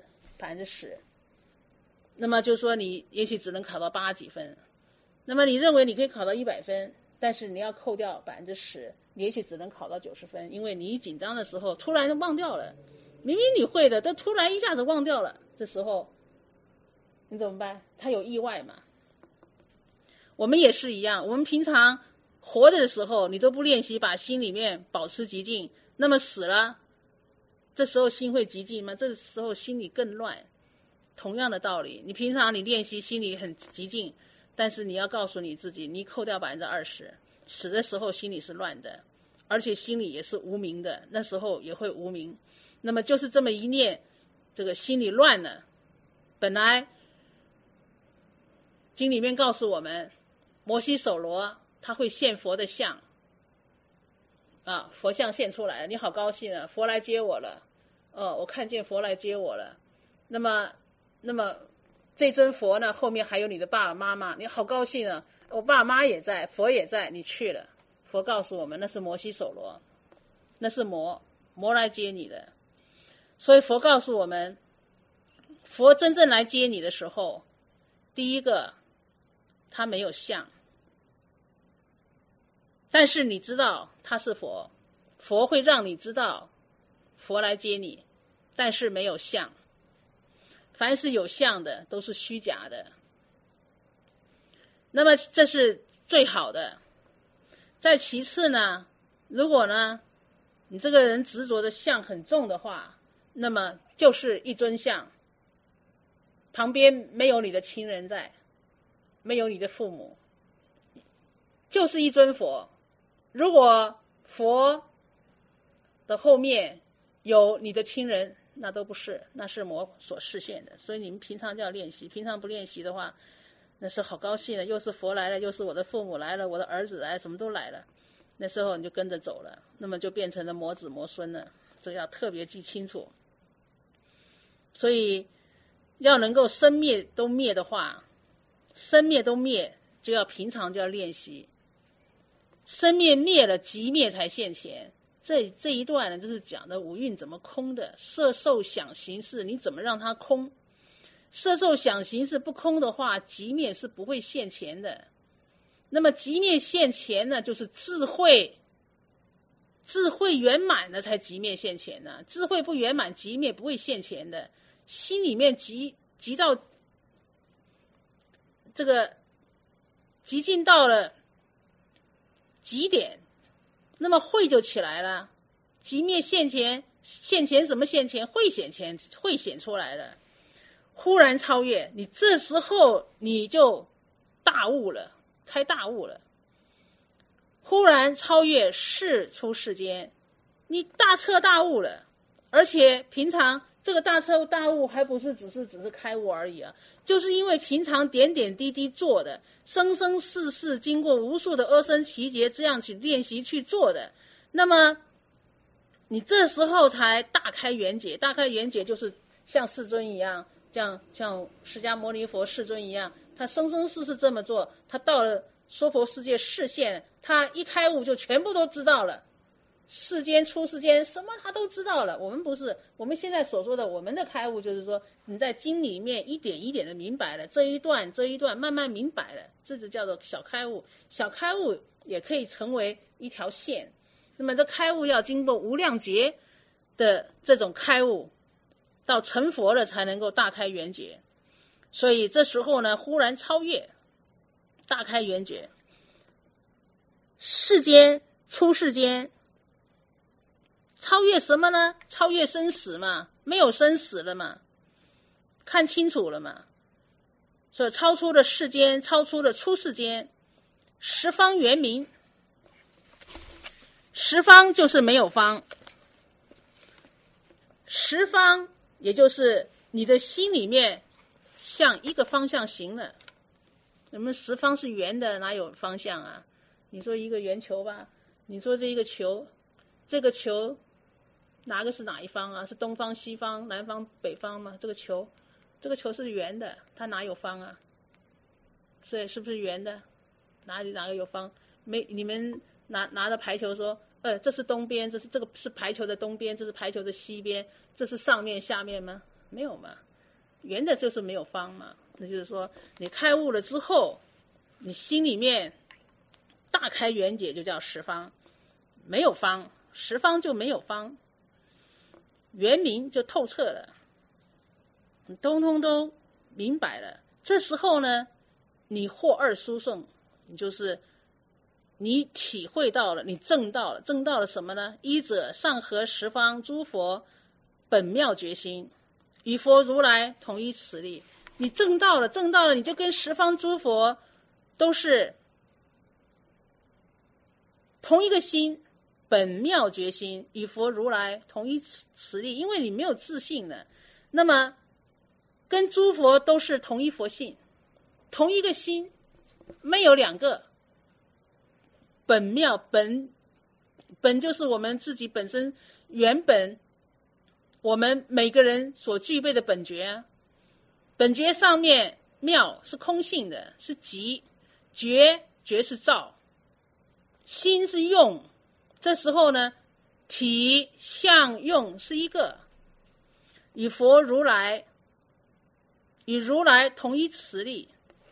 那么就说你也许只能考到80几分，那么你认为你可以考到100分， 但是你要扣掉10%，你也许只能考到90分，因为你一紧张的时候突然忘掉了，明明你会的，但突然一下子忘掉了，这时候你怎么办？它有意外嘛。我们也是一样，我们平常活着的时候你都不练习把心里面保持寂静，那么死了，这时候心会寂静吗？这时候心里更乱。同样的道理，你平常你练习心里很寂静，但是你要告诉你自己，你扣掉20%，死的时候心里是乱的，而且心里也是无明的，那时候也会无明。那么就是这么一念，这个心里乱了，本来经里面告诉我们，摩西手罗他会现佛的像啊，佛像现出来了，你好高兴啊，佛来接我了，我看见佛来接我了。那么这尊佛呢，后面还有你的爸爸妈妈，你好高兴啊，我爸妈也在，佛也在，你去了。佛告诉我们，那是摩西手罗，那是魔来接你的。所以佛告诉我们，佛真正来接你的时候，第一个他没有像，但是你知道他是佛，佛会让你知道佛来接你，但是没有像。凡是有像的都是虚假的，那么这是最好的。再其次呢，如果呢你这个人执着的相很重的话，那么就是一尊像，旁边没有你的亲人在，没有你的父母，就是一尊佛。如果佛的后面有你的亲人，那都不是，那是魔所示现的。所以你们平常就要练习，平常不练习的话，那是好高兴的，又是佛来了，又是我的父母来了，我的儿子来了，什么都来了，那时候你就跟着走了，那么就变成了魔子魔孙了，这要特别记清楚。所以要能够生灭都灭的话，生灭都灭，就要平常就要练习，生灭灭了，即灭才现前。这一段呢，就是讲的五蕴怎么空的，色受想行识，你怎么让它空？色受想行识不空的话，即灭是不会现前的。那么即灭现前呢，就是智慧圆满了才即灭现前呢。智慧不圆满，即灭不会现前的。心里面极到这个极尽到了极点，那么慧就起来了，即灭现前，现前什么现前？慧显出来了，忽然超越，你这时候你就大悟了，开大悟了，忽然超越世出世间，你大彻大悟了，而且平常这个大彻大悟还不是只是开悟而已啊，就是因为平常点点滴滴做的，生生世世经过无数的阿僧祇劫这样去练习去做的，那么你这时候才大开圆解。大开圆解就是像世尊一样，像释迦牟尼佛世尊一样，他生生世世这么做，他到了娑婆世界示现，他一开悟就全部都知道了，世间出世间什么他都知道了。我们不是，我们现在所说的我们的开悟就是说你在经里面一点一点的明白了，这一段慢慢明白了，这就叫做小开悟。小开悟也可以成为一条线，那么这开悟要经过无量劫的这种开悟，到成佛了才能够大开圆解。所以这时候呢，忽然超越，大开圆解，世间出世间，超越什么呢？超越生死嘛，没有生死了嘛，看清楚了嘛。所以超出了世间，超出了出世间，十方圆明。十方就是没有方，十方也就是你的心里面向一个方向行了。我们十方是圆的，哪有方向啊？你说一个圆球吧，你说这一个球，这个球哪个是哪一方啊？是东方西方南方北方吗？这个球是圆的，它哪有方啊？是不是圆的？哪个有方？没，你们拿着排球说，这是东边，这个是排球的东边，这是排球的西边，这是上面下面吗？没有嘛，圆的就是没有方嘛。那就是说你开悟了之后，你心里面大开圆解就叫十方，没有方，十方就没有方，圆明就透彻了，你通通都明白了。这时候呢，你获二殊胜，你就是你体会到了，你证到了，证到了什么呢？一者上合十方诸佛本妙觉心，与佛如来同一慈力。你证到了，证到了，你就跟十方诸佛都是同一个心，本妙觉心，与佛如来同一慈力。因为你没有自信了，那么跟诸佛都是同一佛性，同一个心，没有两个。本妙，本就是我们自己本身原本，我们每个人所具备的本觉啊。本觉上面妙是空性的，是即，觉是照，心是用。这时候呢，体相用是一个，与佛如来与如来同一慈力。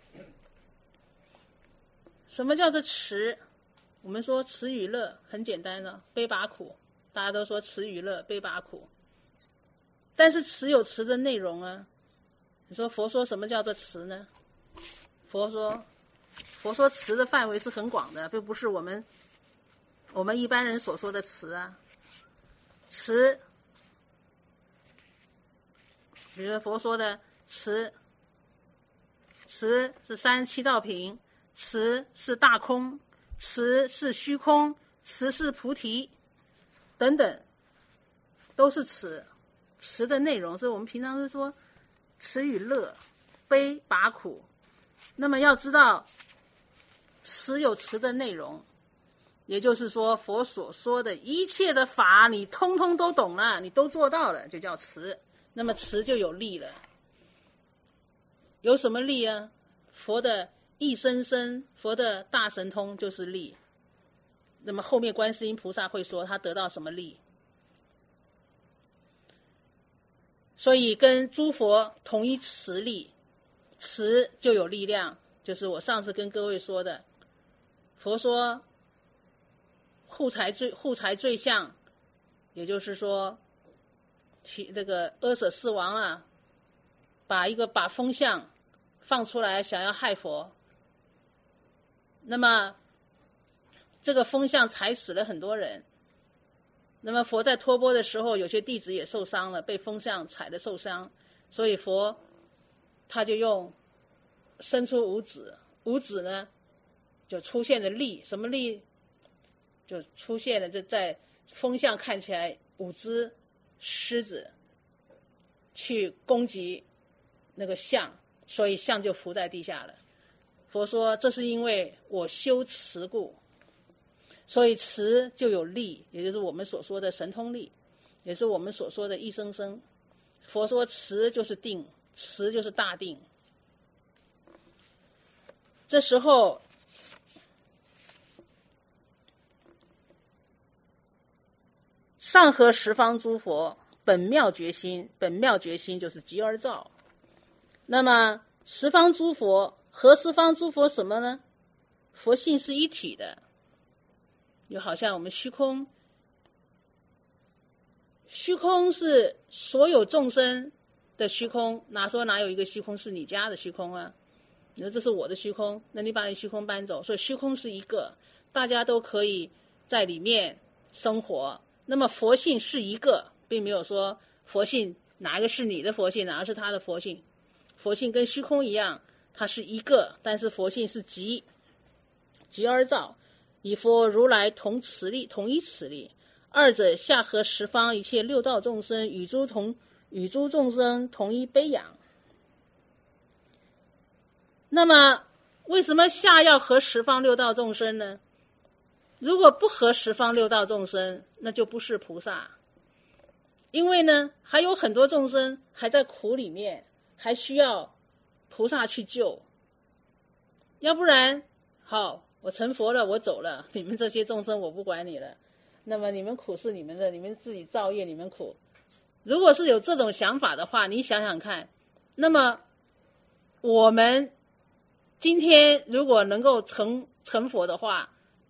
什么叫做慈？我们说慈与乐很简单了，悲拔苦，大家都说慈与乐悲拔苦，但是慈有慈的内容啊。你说佛说什么叫做慈呢？佛说慈的范围是很广的，并不是我们一般人所说的慈啊。慈，比如佛说的慈是37道品，慈是大空，慈是虚空，慈是菩提等等，都是慈的内容。所以我们平常是说慈与乐悲拔苦，那么要知道慈有慈的内容，也就是说佛所说的一切的法你通通都懂了，你都做到了，就叫慈。那么慈就有力了。有什么力啊？佛的一生生，佛的大神通就是力。那么后面观世音菩萨会说他得到什么力，所以跟诸佛同一慈力，慈就有力量。就是我上次跟各位说的，佛说护财最相，也就是说这个阿舍世王啊，把风向放出来想要害佛，那么这个风向踩死了很多人。那么佛在托钵的时候，有些弟子也受伤了，被风向踩得受伤，所以佛他就伸出五指，五指呢就出现了力。什么力？就出现了，就在风向看起来5只狮子去攻击那个象，所以象就伏在地下了。佛说这是因为我修慈故，所以慈就有力，也就是我们所说的神通力，也是我们所说的一生生。佛说慈就是定，慈就是大定。这时候上合十方诸佛本妙觉心，本妙觉心就是即而照。那么十方诸佛和十方诸佛什么呢？佛性是一体的，就好像我们虚空是所有众生的虚空，哪有一个虚空是你家的虚空啊？你说这是我的虚空，那你把你虚空搬走，所以虚空是一个，大家都可以在里面生活。那么佛性是一个，并没有说佛性哪个是你的佛性，哪个是他的佛性。佛性跟虚空一样，它是一个，但是佛性是即而照，以佛如来同慈力，同一慈力。二者下合十方一切六道众生，与诸众生同一悲仰。那么为什么下要合十方六道众生呢？如果不合十方六道众生，那就不是菩萨。因为呢，还有很多众生还在苦里面，还需要菩萨去救。要不然，好，我成佛了，我走了，你们这些众生我不管你了，那么你们苦是你们的，你们自己造业，你们苦。如果是有这种想法的话，你想想看，那么我们今天如果能够成佛的话，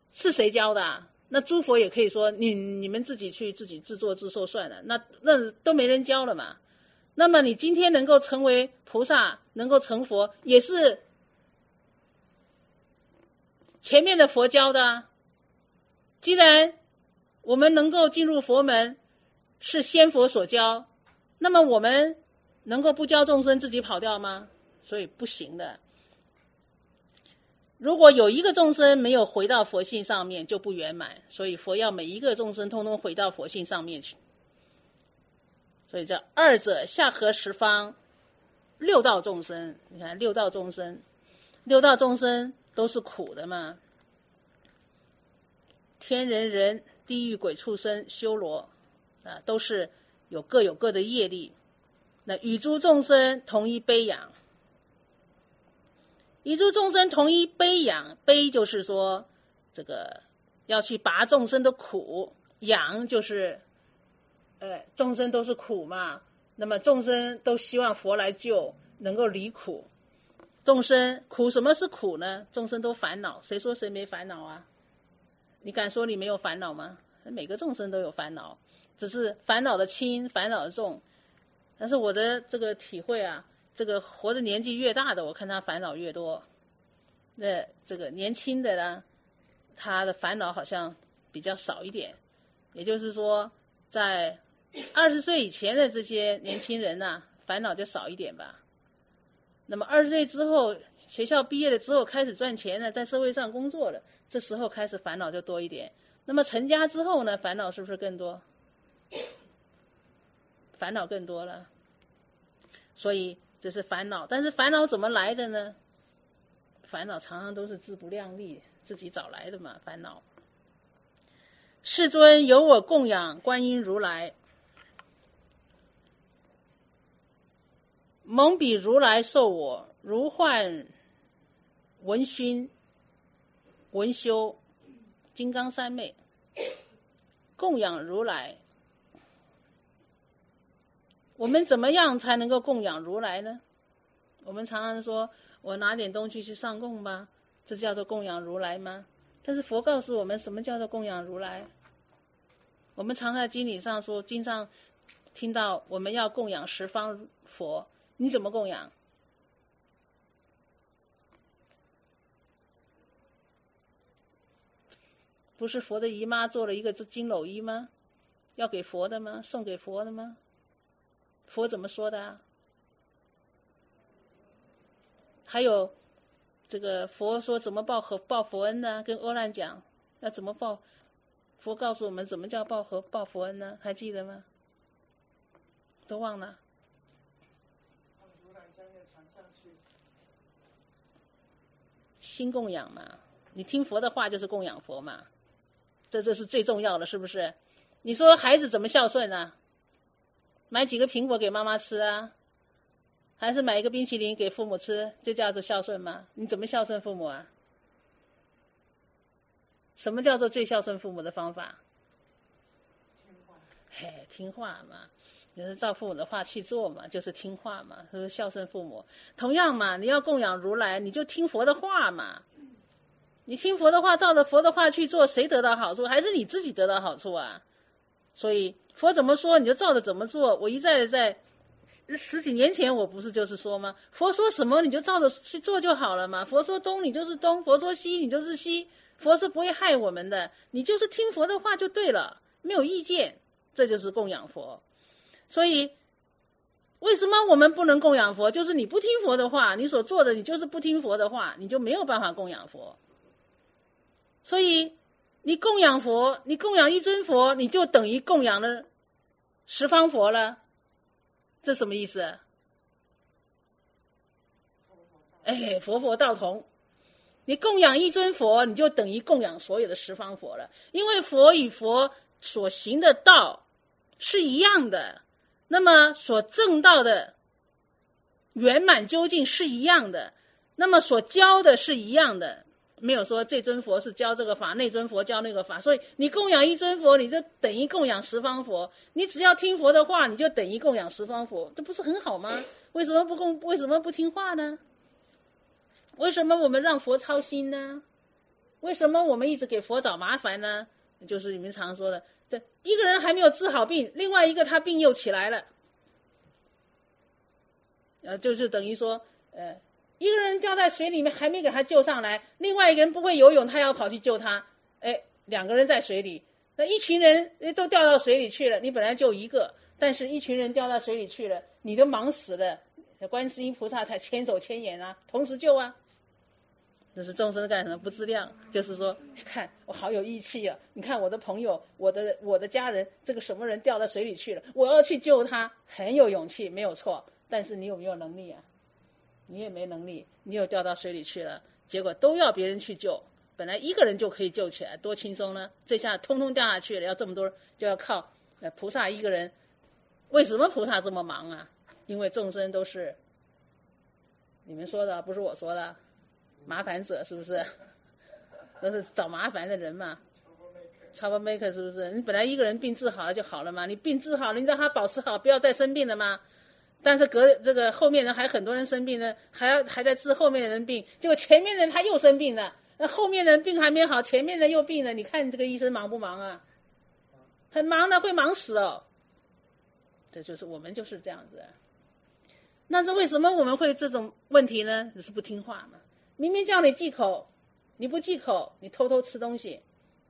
是谁教的啊？那诸佛也可以说你们自己去自己自作自受算了，那都没人教了嘛。那么你今天能够成为菩萨，能够成佛，也是前面的佛教的啊。既然我们能够进入佛门，是先佛所教，那么我们能够不教众生自己跑掉吗？所以不行的。如果有一个众生没有回到佛性上面，就不圆满。所以佛要每一个众生通通回到佛性上面去。所以这二者下合十方，六道众生，你看六道众生都是苦的嘛。天人人、地狱鬼畜生、修罗啊，都是各有各的业力。那与诸众生同一悲仰，与诸众生同一悲仰，悲就是说这个要去拔众生的苦，仰就是众生都是苦嘛，那么众生都希望佛来救，能够离苦。众生苦，什么是苦呢？众生都烦恼，谁说谁没烦恼啊？你敢说你没有烦恼吗？每个众生都有烦恼，只是烦恼的轻，烦恼的重。但是我的这个体会啊，这个活的年纪越大的，我看他烦恼越多。那这个年轻的呢，他的烦恼好像比较少一点。也就是说，在20岁以前的这些年轻人呢，烦恼就少一点吧。那么20岁之后，学校毕业了之后开始赚钱了，在社会上工作了，这时候开始烦恼就多一点。那么成家之后呢，烦恼是不是更多？烦恼更多了。所以这是烦恼，但是烦恼怎么来的呢？烦恼常常都是自不量力，自己找来的嘛，烦恼。世尊由我供养观音如来，蒙彼如来受我如幻闻熏闻修金刚三昧，供养如来。我们怎么样才能够供养如来呢？我们常常说我拿点东西去上供吧，这叫做供养如来吗？但是佛告诉我们什么叫做供养如来。我们常在经理上说，经上听到我们要供养十方佛，你怎么供养？不是佛的姨妈做了一个金篓衣吗？要给佛的吗？送给佛的吗？佛怎么说的啊？还有这个佛说怎么报佛恩呢？跟阿难讲要怎么报，佛告诉我们怎么叫报佛恩呢？还记得吗？都忘了。心供养嘛，你听佛的话就是供养佛嘛，这是最重要的，是不是？你说孩子怎么孝顺啊？买几个苹果给妈妈吃啊，还是买一个冰淇淋给父母吃，这叫做孝顺吗？你怎么孝顺父母啊？什么叫做最孝顺父母的方法？听话嘛，就是照父母的话去做嘛，就是听话嘛，是不是孝顺父母？同样嘛，你要供养如来，你就听佛的话嘛。你听佛的话，照着佛的话去做，谁得到好处？还是你自己得到好处啊？所以佛怎么说你就照着怎么做。我一再的在10几年前我不是就是说吗？佛说什么你就照着去做就好了嘛。佛说东你就是东，佛说西你就是西，佛是不会害我们的，你就是听佛的话就对了，没有意见，这就是供养佛。所以为什么我们不能供养佛？就是你不听佛的话，你所做的你就是不听佛的话，你就没有办法供养佛。所以你供养佛，你供养一尊佛，你就等于供养了十方佛了，这什么意思？佛佛道同。你供养一尊佛，你就等于供养所有的十方佛了，因为佛与佛所行的道是一样的，那么所证道的圆满究竟是一样的，那么所教的是一样的，没有说这尊佛是教这个法，那尊佛教那个法。所以你供养一尊佛，你就等于供养十方佛，你只要听佛的话，你就等于供养十方佛，这不是很好吗？为什么不听话呢？为什么我们让佛操心呢？ 为什么我们一直给佛找麻烦呢？就是你们常说的，这一个人还没有治好病，另外一个他病又起来了，就是等于说，一个人掉在水里面还没给他救上来，另外一个人不会游泳，他要跑去救他，两个人在水里，那一群人都掉到水里去了，你本来就一个，但是一群人掉到水里去了，你都忙死了，观世音菩萨才千手千眼啊，同时救啊。这是众生干什么？不自量，就是说，看我好有义气啊！你看我的朋友，我的家人，这个什么人掉到水里去了，我要去救他，很有勇气，没有错。但是你有没有能力啊？你也没能力，你又掉到水里去了，结果都要别人去救，本来一个人就可以救起来，多轻松呢！这下通通掉下去了，要这么多，就要靠菩萨一个人。为什么菩萨这么忙啊？因为众生都是你们说的，不是我说的。麻烦者是不是？都是找麻烦的人嘛。trouble maker 是不是？你本来一个人病治好了就好了嘛，你病治好了，你让他保持好，不要再生病了嘛。但是这个后面人还很多人生病呢，还在治后面的人病，结果前面的人他又生病了，那后面的人病还没好，前面的又病了，你看这个医生忙不忙啊？很忙的，会忙死哦。这就是我们就是这样子。那是为什么我们会这种问题呢？只是不听话嘛。明明叫你忌口，你不忌口，你偷偷吃东西，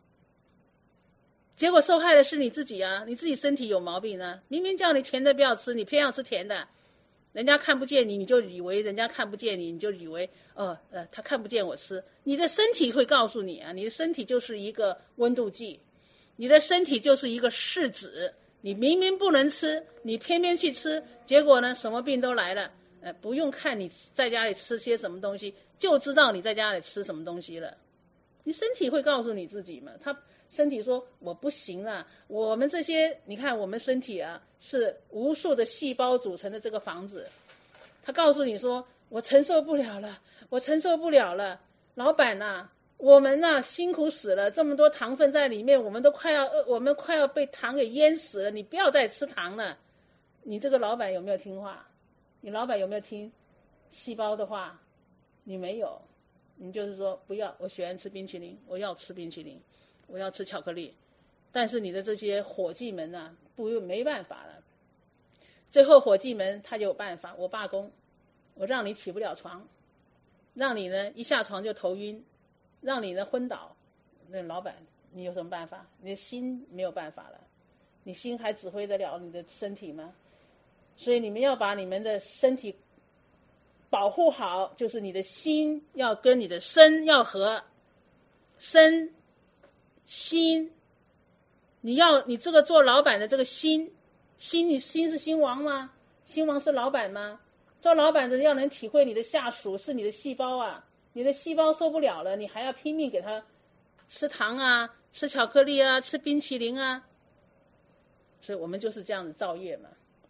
结果受害的是你自己啊！你自己身体有毛病呢。明明叫你甜的不要吃，你偏要吃甜的，人家看不见你，你就以为人家看不见你，你就以为他看不见我吃。你的身体会告诉你啊，你的身体就是一个温度计，你的身体就是一个试纸。你明明不能吃，你偏偏去吃，结果呢，什么病都来了。不用看你在家里吃些什么东西，就知道你在家里吃什么东西了。你身体会告诉你自己嘛？他身体说我不行了。我们这些，你看我们身体啊，是无数的细胞组成的这个房子。他告诉你说我承受不了了，我承受不了了。老板呐，我们呐辛苦死了，这么多糖分在里面，我们快要被糖给淹死了。你不要再吃糖了。你这个老板有没有听话？你老板有没有听细胞的话？你没有，你就是说不要，我喜欢吃冰淇淋，我要吃冰淇淋，我要吃巧克力。但是你的这些伙计们呢，没办法了。最后伙计们他就有办法，我罢工，我让你起不了床，让你呢一下床就头晕，让你呢昏倒。那老板你有什么办法？你的心没有办法了，你心还指挥得了你的身体吗？所以你们要把你们的身体保护好，就是你的心要跟你的身要合，身心，你这个做老板的这个心，你心是心王吗？心王是老板吗？做老板的要能体会你的下属是你的细胞啊，你的细胞受不了了，你还要拼命给他吃糖啊，吃巧克力啊，吃冰淇淋啊。所以我们就是这样子造业嘛。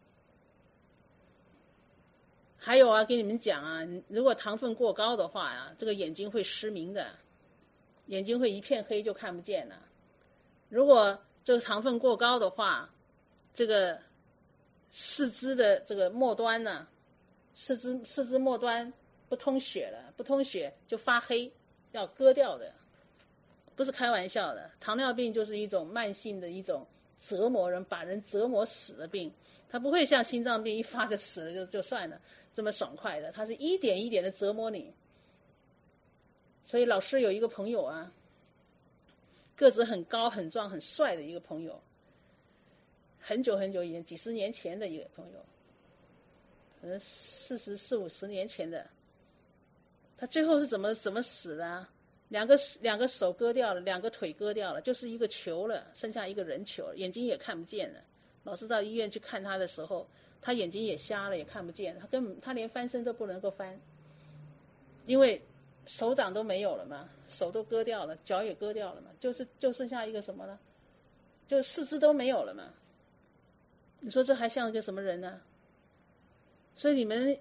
还有啊，给你们讲啊，如果糖分过高的话啊，这个眼睛会失明的，眼睛会一片黑就看不见了。如果这个糖分过高的话，这个四肢的这个末端呢，四肢末端不通血了，不通血就发黑，要割掉的，不是开玩笑的。糖尿病就是一种慢性的一种折磨人，把人折磨死的病。它不会像心脏病一发就死了就算了这么爽快的，它是一点一点的折磨你。所以老师有一个朋友啊，个子很高很壮很帅的一个朋友，很久很久以前，几十年前的一个朋友，可能40、50年前的。他最后是怎么死的啊？两个手割掉了，两个腿割掉了，就是一个球了，剩下一个人球了，眼睛也看不见了。老师到医院去看他的时候，他眼睛也瞎了，也看不见了，他连翻身都不能够翻，因为手掌都没有了嘛，手都割掉了，脚也割掉了嘛，就剩下一个什么呢？就四肢都没有了嘛。你说这还像一个什么人呢？所以你们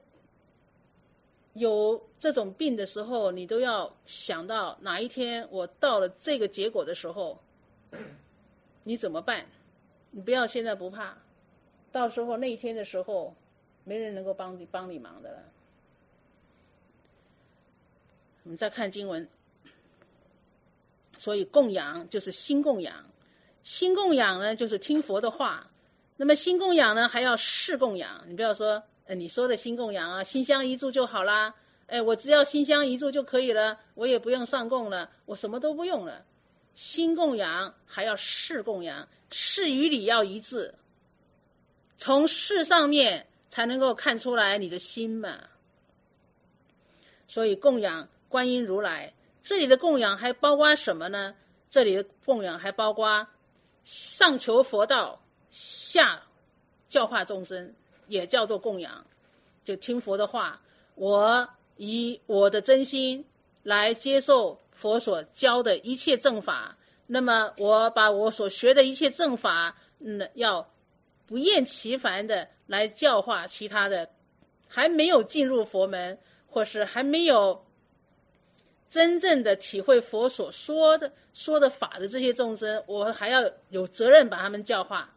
有这种病的时候，你都要想到哪一天我到了这个结果的时候，你怎么办？你不要现在不怕，到时候那一天的时候，没人能够帮你忙的了。我们再看经文， 所以供养就是心供养，心供养呢就是听佛的话，那么心供养呢还要事供养。你不要说你说的心供养啊，心香一炷就好啦，我只要心香一炷就可以了，我也不用上供了，我什么都不用了。心供养还要事供养，事与理要一致，从事上面才能够看出来你的心嘛。所以供养观音如来，这里的供养还包括什么呢？这里的供养还包括上求佛道，下教化众生，也叫做供养。就听佛的话，我以我的真心来接受佛所教的一切正法，那么我把我所学的一切正法，要不厌其烦的来教化其他的还没有进入佛门，或是还没有真正的体会佛所说的法的这些众生，我还要有责任把他们教化。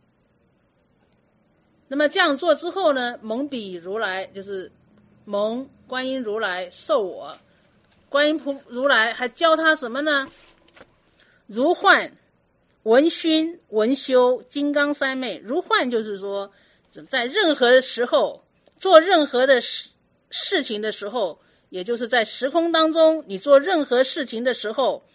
那么这样做之后呢，蒙彼如来就是蒙观音如来受我，观音如来还教他什么呢？如幻、闻熏、闻修、金刚三昧。如幻就是说在任何时候做任何的事情的时候，也就是在时空当中你做任何事情的时候，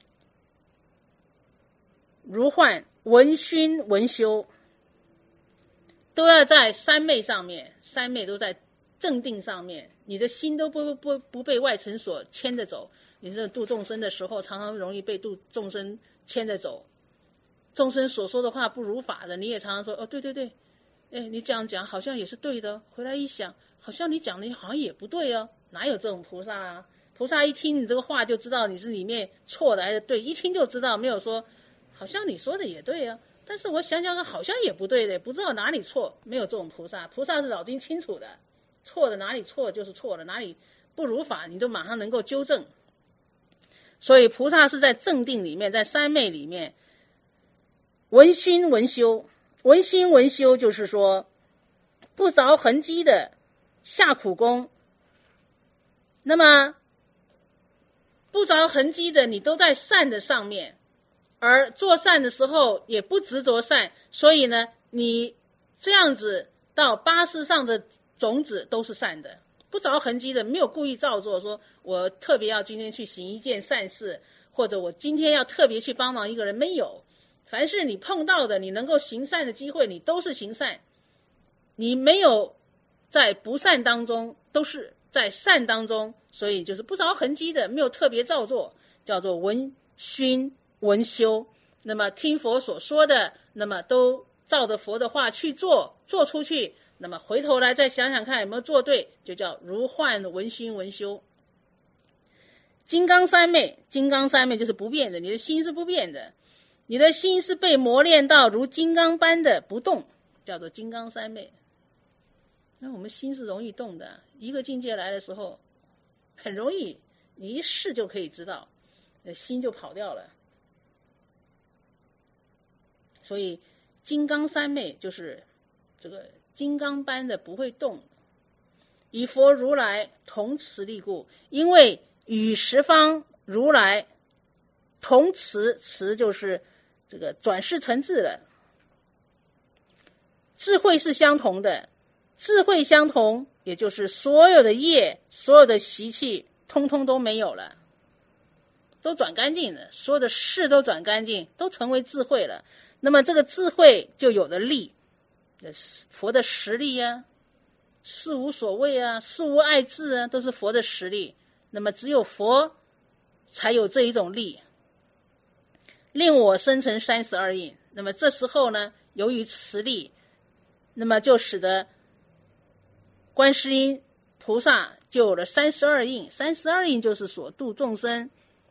如幻、闻熏、闻修都要在三昧上面，三昧都在正定上面，你的心都不被外尘所牵着走。你这度众生的时候，常常容易被度众生牵着走，众生所说的话不如法的，你也常常说对对对，你这样讲好像也是对的，回来一想好像你讲的好像也不对哦。哪有这种菩萨啊？菩萨一听你这个话就知道你是里面错的还是对，一听就知道，没有说好像你说的也对啊，但是我想想好像也不对的，不知道哪里错，没有这种菩萨。菩萨是脑筋清楚的，错的哪里错就是错了，哪里不如法你都马上能够纠正。所以菩萨是在正定里面，在三昧里面闻熏闻修。闻熏闻修就是说不着痕迹的下苦功，那么不着痕迹的你都在善的上面，而做善的时候也不执着善，所以呢你这样子到八识上的种子都是善的，不着痕迹的，没有故意造作，说我特别要今天去行一件善事，或者我今天要特别去帮忙一个人，没有。凡是你碰到的你能够行善的机会，你都是行善，你没有在不善当中，都是在善当中，所以就是不着痕迹的，没有特别造作，叫做闻熏闻修。那么听佛所说的，那么都照着佛的话去做，做出去，那么回头来再想想看有没有做对，就叫如幻闻熏闻修。金刚三昧，金刚三昧就是不变的，你的心是不变的，你的心是被磨练到如金刚般的不动，叫做金刚三昧。那我们心是容易动的，一个境界来的时候很容易，你一试就可以知道，心就跑掉了。所以金刚三昧就是这个金刚般的不会动，以佛如来同持力故，因为与十方如来同持，持就是这个转世成智了，智慧是相同的，智慧相同，也就是所有的业，所有的习气通通都没有了，都转干净了，所有的事都转干净，都成为智慧了。那么这个智慧就有了力，佛的实力啊，事无所谓啊，事无碍智啊，都是佛的实力。那么只有佛才有这一种力，令我生成32印。那么这时候呢，由于持力，那么就使得观世音菩萨就有了32印。32印就是所度众生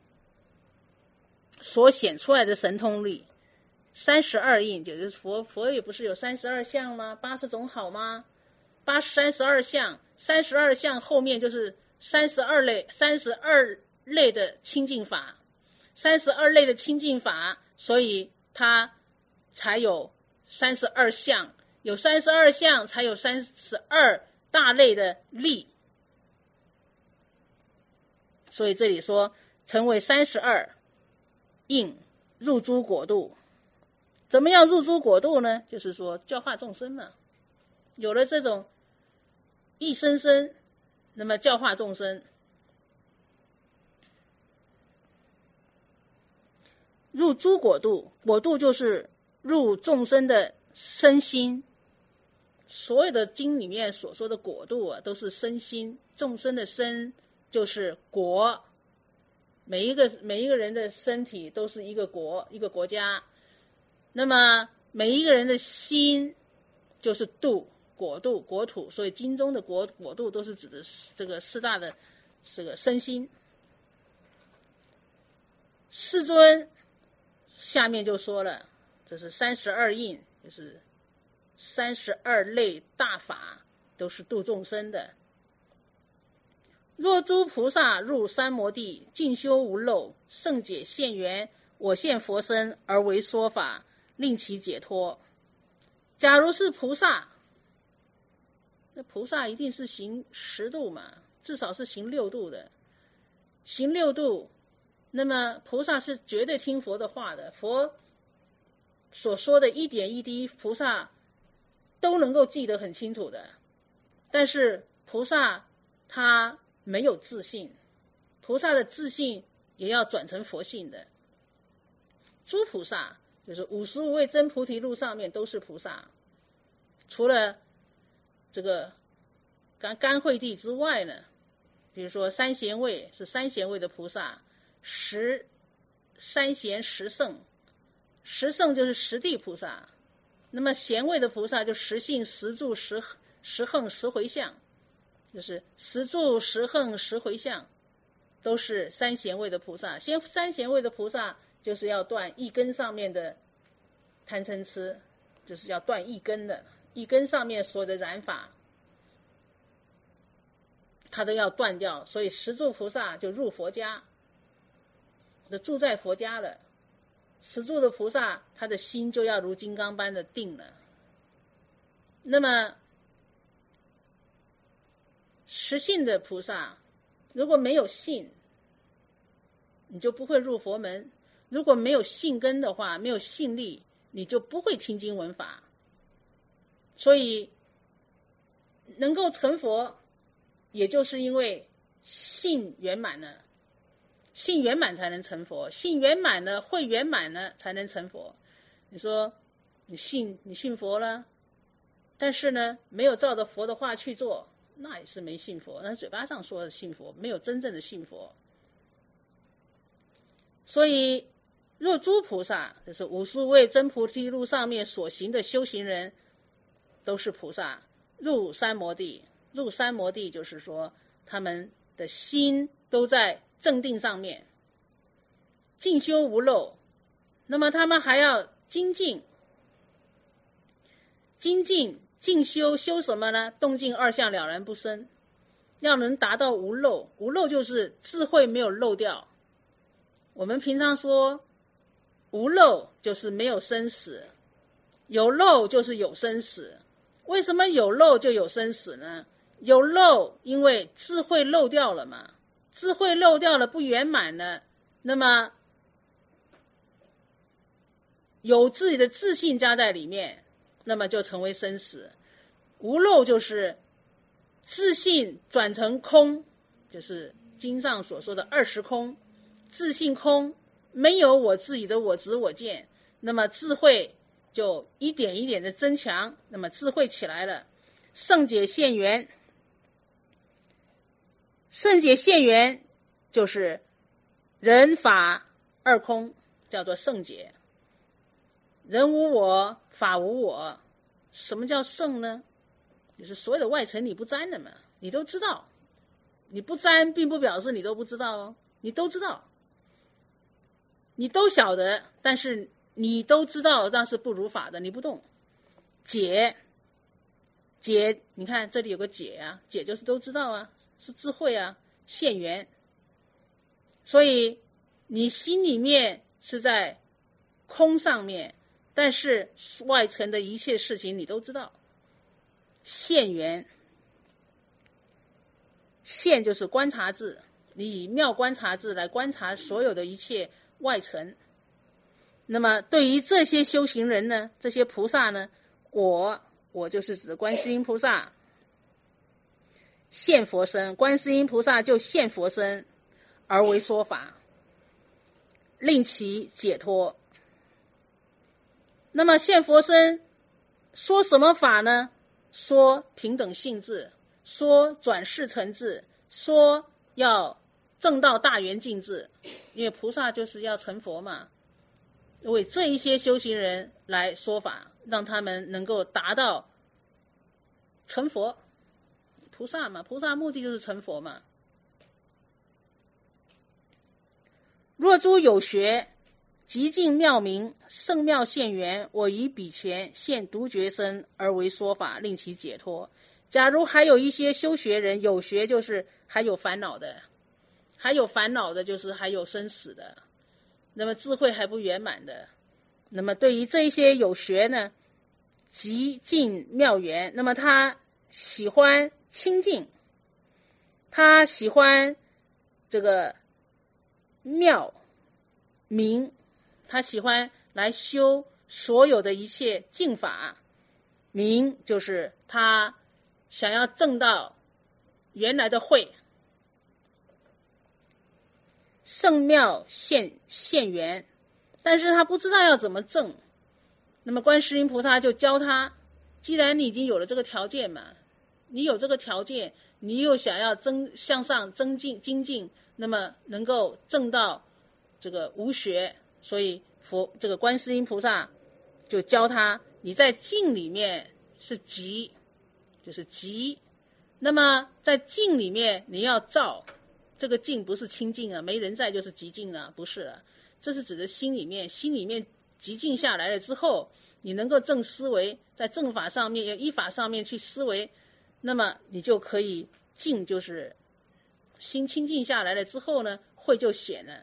所显出来的神通力。32印就是佛也不是有32相吗？80种好吗？32相，32相后面就是32类的清净法，32类的清净法，所以它才有32相，有32相才有32大类的力。所以这里说成为32， 应入诸果度。怎么样入诸果度呢？就是说教化众生嘛，有了这种一生生，那么教化众生。入诸果度，果度就是入众生的身心。所有的经里面所说的果度啊，都是身心，众生的身就是国，每一个人的身体都是一个国，一个国家。那么每一个人的心就是度，果度，国土。所以经中的果度都是指的这个四大的这个身心。世尊下面就说了，这是32应，就是32类大法，都是度众生的。若诸菩萨入三摩地，静修无漏，圣解现缘，我现佛身而为说法，令其解脱。假如是菩萨，那菩萨一定是行10度嘛，至少是行6度的。行6度，那么菩萨是绝对听佛的话的，佛所说的一点一滴，菩萨都能够记得很清楚的。但是菩萨他没有自信，菩萨的自信也要转成佛性的。诸菩萨就是55位真菩提路上面都是菩萨，除了这个甘惠帝之外呢，比如说三贤位是三贤位的菩萨，三贤十圣，十圣就是十地菩萨。那么贤位的菩萨就十信十住十横十回向，就是十住十横十回向，都是三贤位的菩萨。三贤位的菩萨就是要断一根上面的贪嗔痴，就是要断一根的，一根上面所有的染法他都要断掉。所以十住菩萨就入佛家，就住在佛家了。十住的菩萨他的心就要如金刚般的定了。那么实信的菩萨如果没有信，你就不会入佛门；如果没有信根的话，没有信力，你就不会听经闻法。所以能够成佛，也就是因为信圆满了，信圆满才能成佛，信圆满了，慧圆满了才能成佛。你说你信佛了，但是呢没有照着佛的话去做，那也是没信佛，那嘴巴上说的信佛，没有真正的信佛。所以若诸菩萨，就是55位真菩提路上面所行的修行人，都是菩萨，入三摩地。入三摩地就是说他们的心都在正定上面，静修无漏。那么他们还要精进，静修，修什么呢？动静二相了然不生，要能达到无漏。无漏就是智慧没有漏掉。我们平常说无漏就是没有生死，有漏就是有生死。为什么有漏就有生死呢？有漏因为智慧漏掉了嘛，智慧漏掉了，不圆满了，那么有自己的自信加在里面，那么就成为生死。无漏就是自信转成空，就是经上所说的20空，自信空，没有我自己的我执我见，那么智慧就一点一点的增强，那么智慧起来了。圣解现缘，圣解现缘就是人法二空，叫做圣解。人无我，法无我。什么叫圣呢？就是所有的外尘你不沾了嘛，你都知道。你不沾并不表示你都不知道哦，你都知道，你都晓得，但是你都知道，但是不如法的你不动。解，你看这里有个解啊，解就是都知道啊，是智慧啊，现缘。所以你心里面是在空上面，但是外层的一切事情你都知道。现缘，现就是观察智，你以妙观察智来观察所有的一切外层， 那么对于这些修行人呢，这些菩萨呢，我就是指观世音菩萨现佛身，观世音菩萨就现佛身而为说法，令其解脱。那么现佛身说什么法呢？说平等性智，说转世成智，说要证到大圆净智，因为菩萨就是要成佛嘛，为这一些修行人来说法，让他们能够达到成佛。菩萨嘛，菩萨目的就是成佛嘛。若诸有学极尽妙明，圣妙现缘，我于彼前现独觉身而为说法，令其解脱。假如还有一些修学人，有学就是还有烦恼的，还有烦恼的就是还有生死的，那么智慧还不圆满的，那么对于这一些有学呢，极尽妙缘，那么他喜欢清净，他喜欢这个妙明，他喜欢来修所有的一切净法。明就是他想要证到原来的慧，圣妙现缘，但是他不知道要怎么证。那么观世音菩萨就教他，既然你已经有了这个条件嘛，你有这个条件，你又想要向上精进，那么能够证到这个无学，所以这个观世音菩萨就教他，你在静里面是极，就是极，那么在静里面你要照，这个静不是清净啊，没人在就是极静啊，不是啊，这是指的心里面极静下来了之后，你能够正思维，在正法上面依法上面去思维，那么你就可以静，就是心清净下来了之后呢，慧就显了。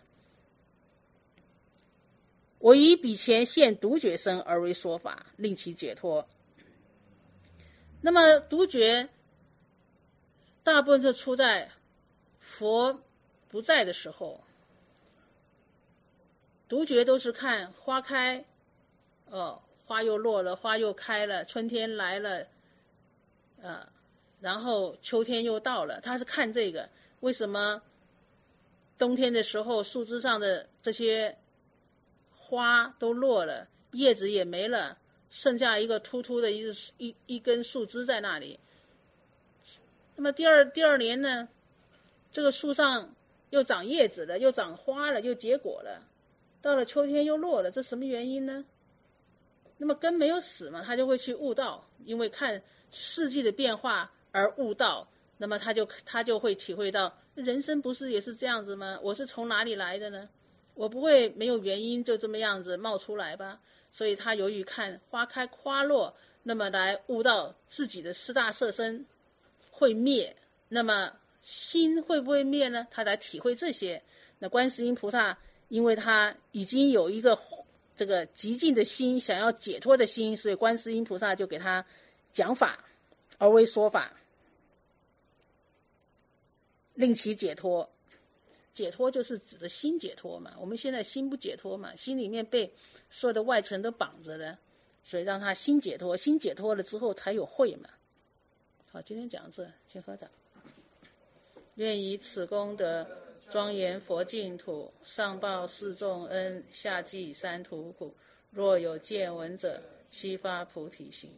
我以彼前现独觉身而为说法，令其解脱。那么独觉大部分就出在佛不在的时候，独觉都是看花开，花又落了，花又开了，春天来了，然后秋天又到了，他是看这个。为什么冬天的时候树枝上的这些花都落了，叶子也没了，剩下一个秃秃的一根树枝在那里？那么第二年呢，这个树上又长叶子了，又长花了，又结果了，到了秋天又落了，这什么原因呢？那么根没有死嘛，他就会去悟道，因为看四季的变化而悟道，那么他就会体会到，人生不是也是这样子吗？我是从哪里来的呢？我不会没有原因就这么样子冒出来吧？所以他由于看花开花落，那么来悟到自己的四大色身会灭，那么心会不会灭呢？他来体会这些。那观世音菩萨因为他已经有一个这个极尽的心，想要解脱的心，所以观世音菩萨就给他讲法而为说法，令其解脱。解脱就是指的心解脱嘛，我们现在心不解脱嘛，心里面被所有的外尘都绑着的，所以让他心解脱，心解脱了之后才有慧嘛。好，今天讲这，请合掌。愿以此功德庄严佛净土，上报四重恩，下济三途苦。若有见闻者，悉发菩提心。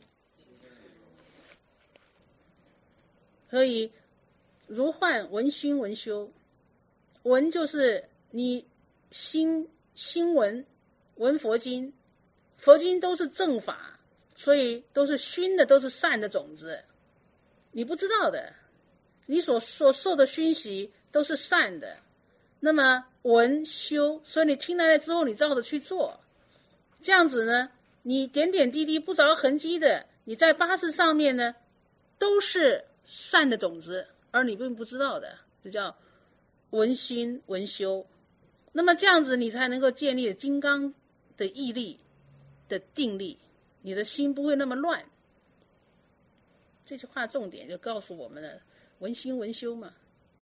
所以如幻闻熏闻修，闻就是你心闻佛经，佛经都是正法，所以都是熏的，都是善的种子，你不知道的，你所受的熏习都是善的。那么闻修，所以你听来了之后，你照着去做，这样子呢，你点点滴滴不着痕迹的，你在八识上面呢，都是善的种子，而你并不知道的，这叫闻熏闻修。那么这样子你才能够建立金刚的毅力的定力，你的心不会那么乱。这句话重点就告诉我们了，闻熏闻修嘛。